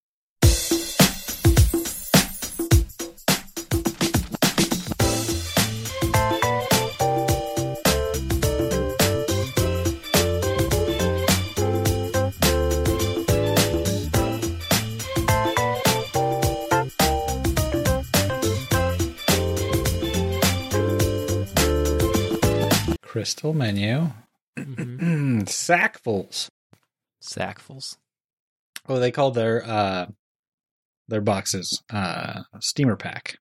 Crystal menu. Mm-hmm. Sackfuls. Sackfuls. Oh, they called their uh their boxes uh steamer pack.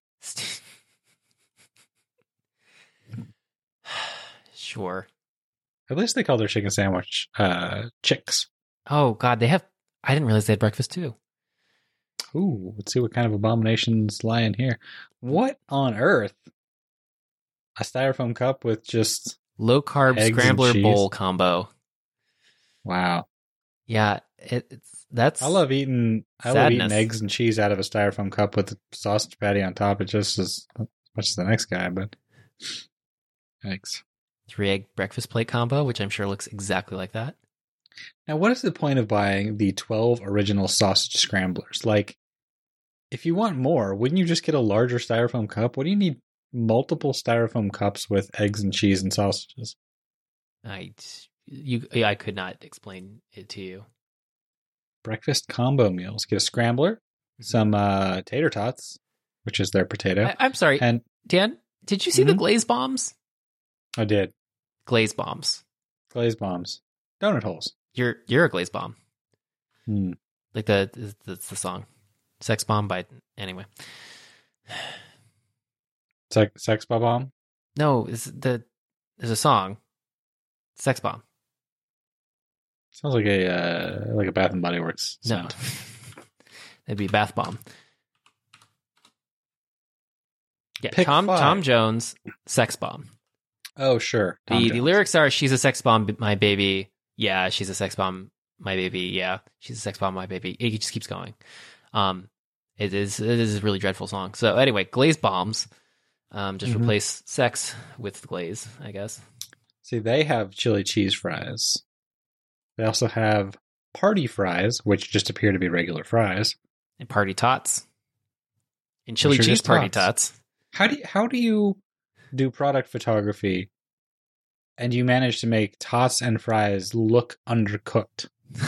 Sure. At least they call their chicken sandwich uh chicks. Oh God, they have. I didn't realize they had breakfast too. Ooh, let's see what kind of abominations lie in here. What on earth? A styrofoam cup with just Low carb Eggs and scrambler cheese. bowl combo. wow. Yeah, it, it's that's. I love eating I love Sadness. eating eggs and cheese out of a styrofoam cup with a sausage patty on top. It just as much as the next guy, but eggs. three egg breakfast plate combo, which I'm sure looks exactly like that. Now, what is the point of buying the twelve original sausage scramblers? Like, if you want more, wouldn't you just get a larger styrofoam cup? What do you need multiple styrofoam cups with eggs and cheese and sausages? I you yeah, I could not explain it to you. Breakfast combo meals. Get a scrambler, some uh, tater tots, which is their potato. I, I'm sorry, And Dan. Did you see the Mhm. glaze bombs? I did. Glaze bombs. Glaze bombs. Donut holes. You're you're a glaze bomb. Hmm. Like the that's the song, "Sex Bomb" by anyway. Sex, sex bomb? No, is the there's a song, "Sex Bomb." Sounds like a uh, like a Bath and Body Works No, sound. it'd be bath bomb. Yeah, Pick Tom five. Tom Jones, "Sex Bomb." Oh, sure. Tom The Jones. the lyrics are, "She's a sex bomb, my baby. Yeah, she's a sex bomb, my baby. Yeah, she's a sex bomb, my baby." It just keeps going. Um, it is it is a really dreadful song. So anyway, glaze bombs. Um, just Mhm. replace sex with glaze, I guess. See, they have chili cheese fries. They also have party fries, which just appear to be regular fries. And party tots. in chili Which are cheese just party tots. tots. How do you, how do you do product photography and you manage to make tots and fries look undercooked?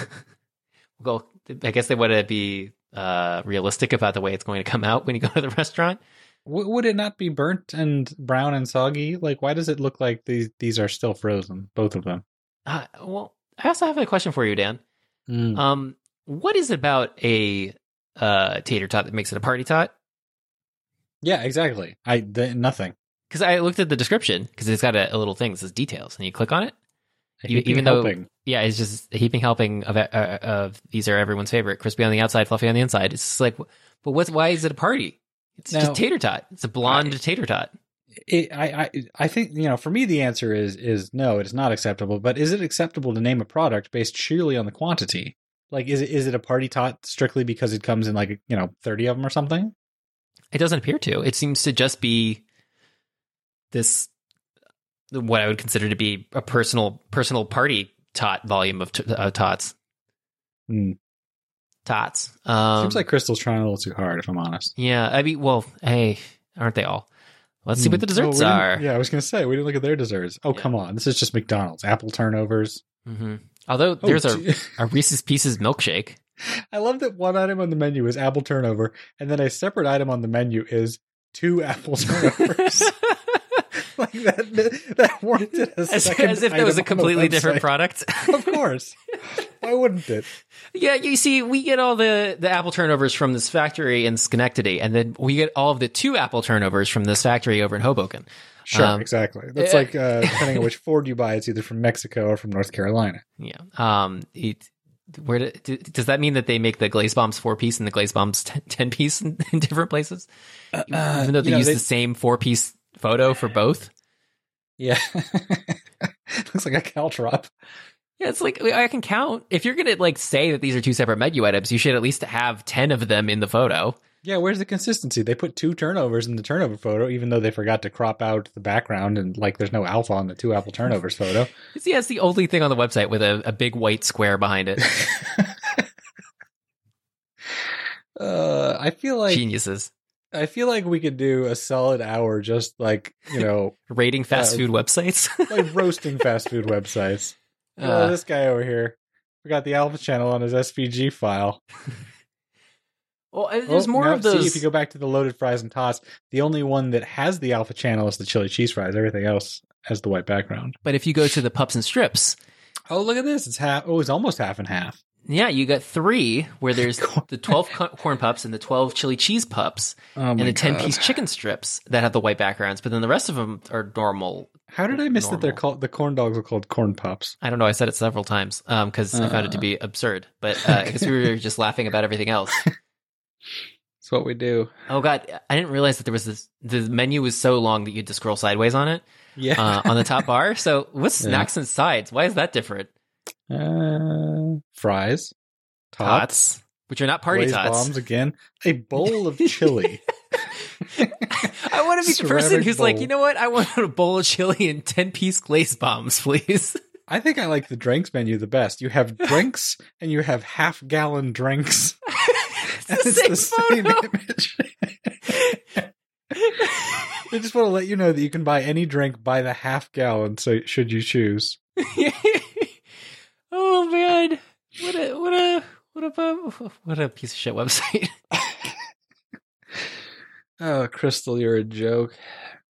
Well, I guess they want to be uh, realistic about the way it's going to come out when you go to the restaurant. W- would it not be burnt and brown and soggy? Like, why does it look like these these are still frozen, both of them? Uh, well, I also have a question for you, Dan. Mm. Um, what is it about a uh, tater tot that makes it a party tot? Yeah, exactly. I the, nothing. Because I looked at the description because it's got a, a little thing that says details, and you click on it. A You- heaping even though, helping. yeah, it's just a heaping helping of, uh, of these are everyone's favorite, crispy on the outside, fluffy on the inside. It's just like, but what's why is it a party? It's Now, just tater tot. It's a blonde I- tater tot. It, I, I I think, you know, for me the answer is is no, it is not acceptable. But is it acceptable to name a product based sheerly on the quantity? Like, is it is it a party tot strictly because it comes in like, you know, thirty of them or something? It doesn't appear to. It seems to just be this what I would consider to be a personal personal party tot volume of t- uh, tots. Hmm. Tots. Um, Seems like Crystal's trying a little too hard, if I'm honest. yeah. I mean, well, hey, aren't they all? Let's see what the Hmm. desserts Oh, we didn't- are. Yeah, I was gonna say we didn't look at their desserts. Oh, Yeah. come on, this is just McDonald's apple turnovers. hmm Although Oh, there's a, gee. a Reese's Pieces milkshake. I love that one item on the menu is apple turnover, and then a separate item on the menu is two apple turnovers. Like that, that warranted a as, second as if that was item a on the completely different website. product. Of course. Why wouldn't it? Yeah, you see, we get all the, the apple turnovers from this factory in Schenectady, and then we get all of the two apple turnovers from this factory over in Hoboken. Sure, Um, exactly. That's uh, like uh, depending on which Ford you buy, it's either from Mexico or from North Carolina. Yeah. Um. It, where do, do- does that mean that they make the Glaze Bombs four piece and the Glaze Bombs ten, ten piece in, in different places? Uh, Even though they you know, use they- the same four piece photo for both. Yeah, looks like a caltrop. Yeah, it's like I can count. If you're gonna like say that these are two separate menu items, you should at least have ten of them in the photo. Yeah, where's the consistency? They put two turnovers in the turnover photo, even though they forgot to crop out the background and like there's no alpha on the two apple turnovers photo. See, that's the only thing on the website with a, a big white square behind it. uh, I feel like Geniuses. I feel like we could do a solid hour just like, you know, Rating fast Uh, food websites. like roasting fast food websites. Uh, oh, this guy over here forgot the alpha channel on his S V G file. well, and there's Oh, more no, of those. See, if you go back to the loaded fries and tots, the only one that has the alpha channel is the chili cheese fries. Everything else has the white background. But if you go to the pups and strips, Oh, look at this. It's half. Oh, it's almost half and half. yeah, you got three where there's the twelve co- corn pups and the twelve chili cheese pups Oh, and my the ten God. piece chicken strips that have the white backgrounds. But then the rest of them are normal. How did I miss that they're normal. called, the corn dogs are called corn pups? I don't know. I said it several times because I found it to be absurd. But uh, I guess we were just laughing about everything else. That's what we do. Oh God, I didn't realize that there was this. The menu was so long that you had to scroll sideways on it Yeah. uh, on the top bar. So what's Yeah. snacks and sides? Why is that different? Uh, fries. Tots. Tots, which are not party Blaze tots. bombs again. A bowl of chili. I want to be the person Ceramic who's like, bowl. you know what? I want a bowl of chili and ten piece glaze bombs, please. I think I like the drinks menu the best. You have drinks and you have half gallon drinks. it's And the it's same the same photo. image. I just want to let you know that you can buy any drink by the half gallon, so should you choose. Oh man, what a what a what a what a piece of shit website. Oh, Crystal, you're a joke.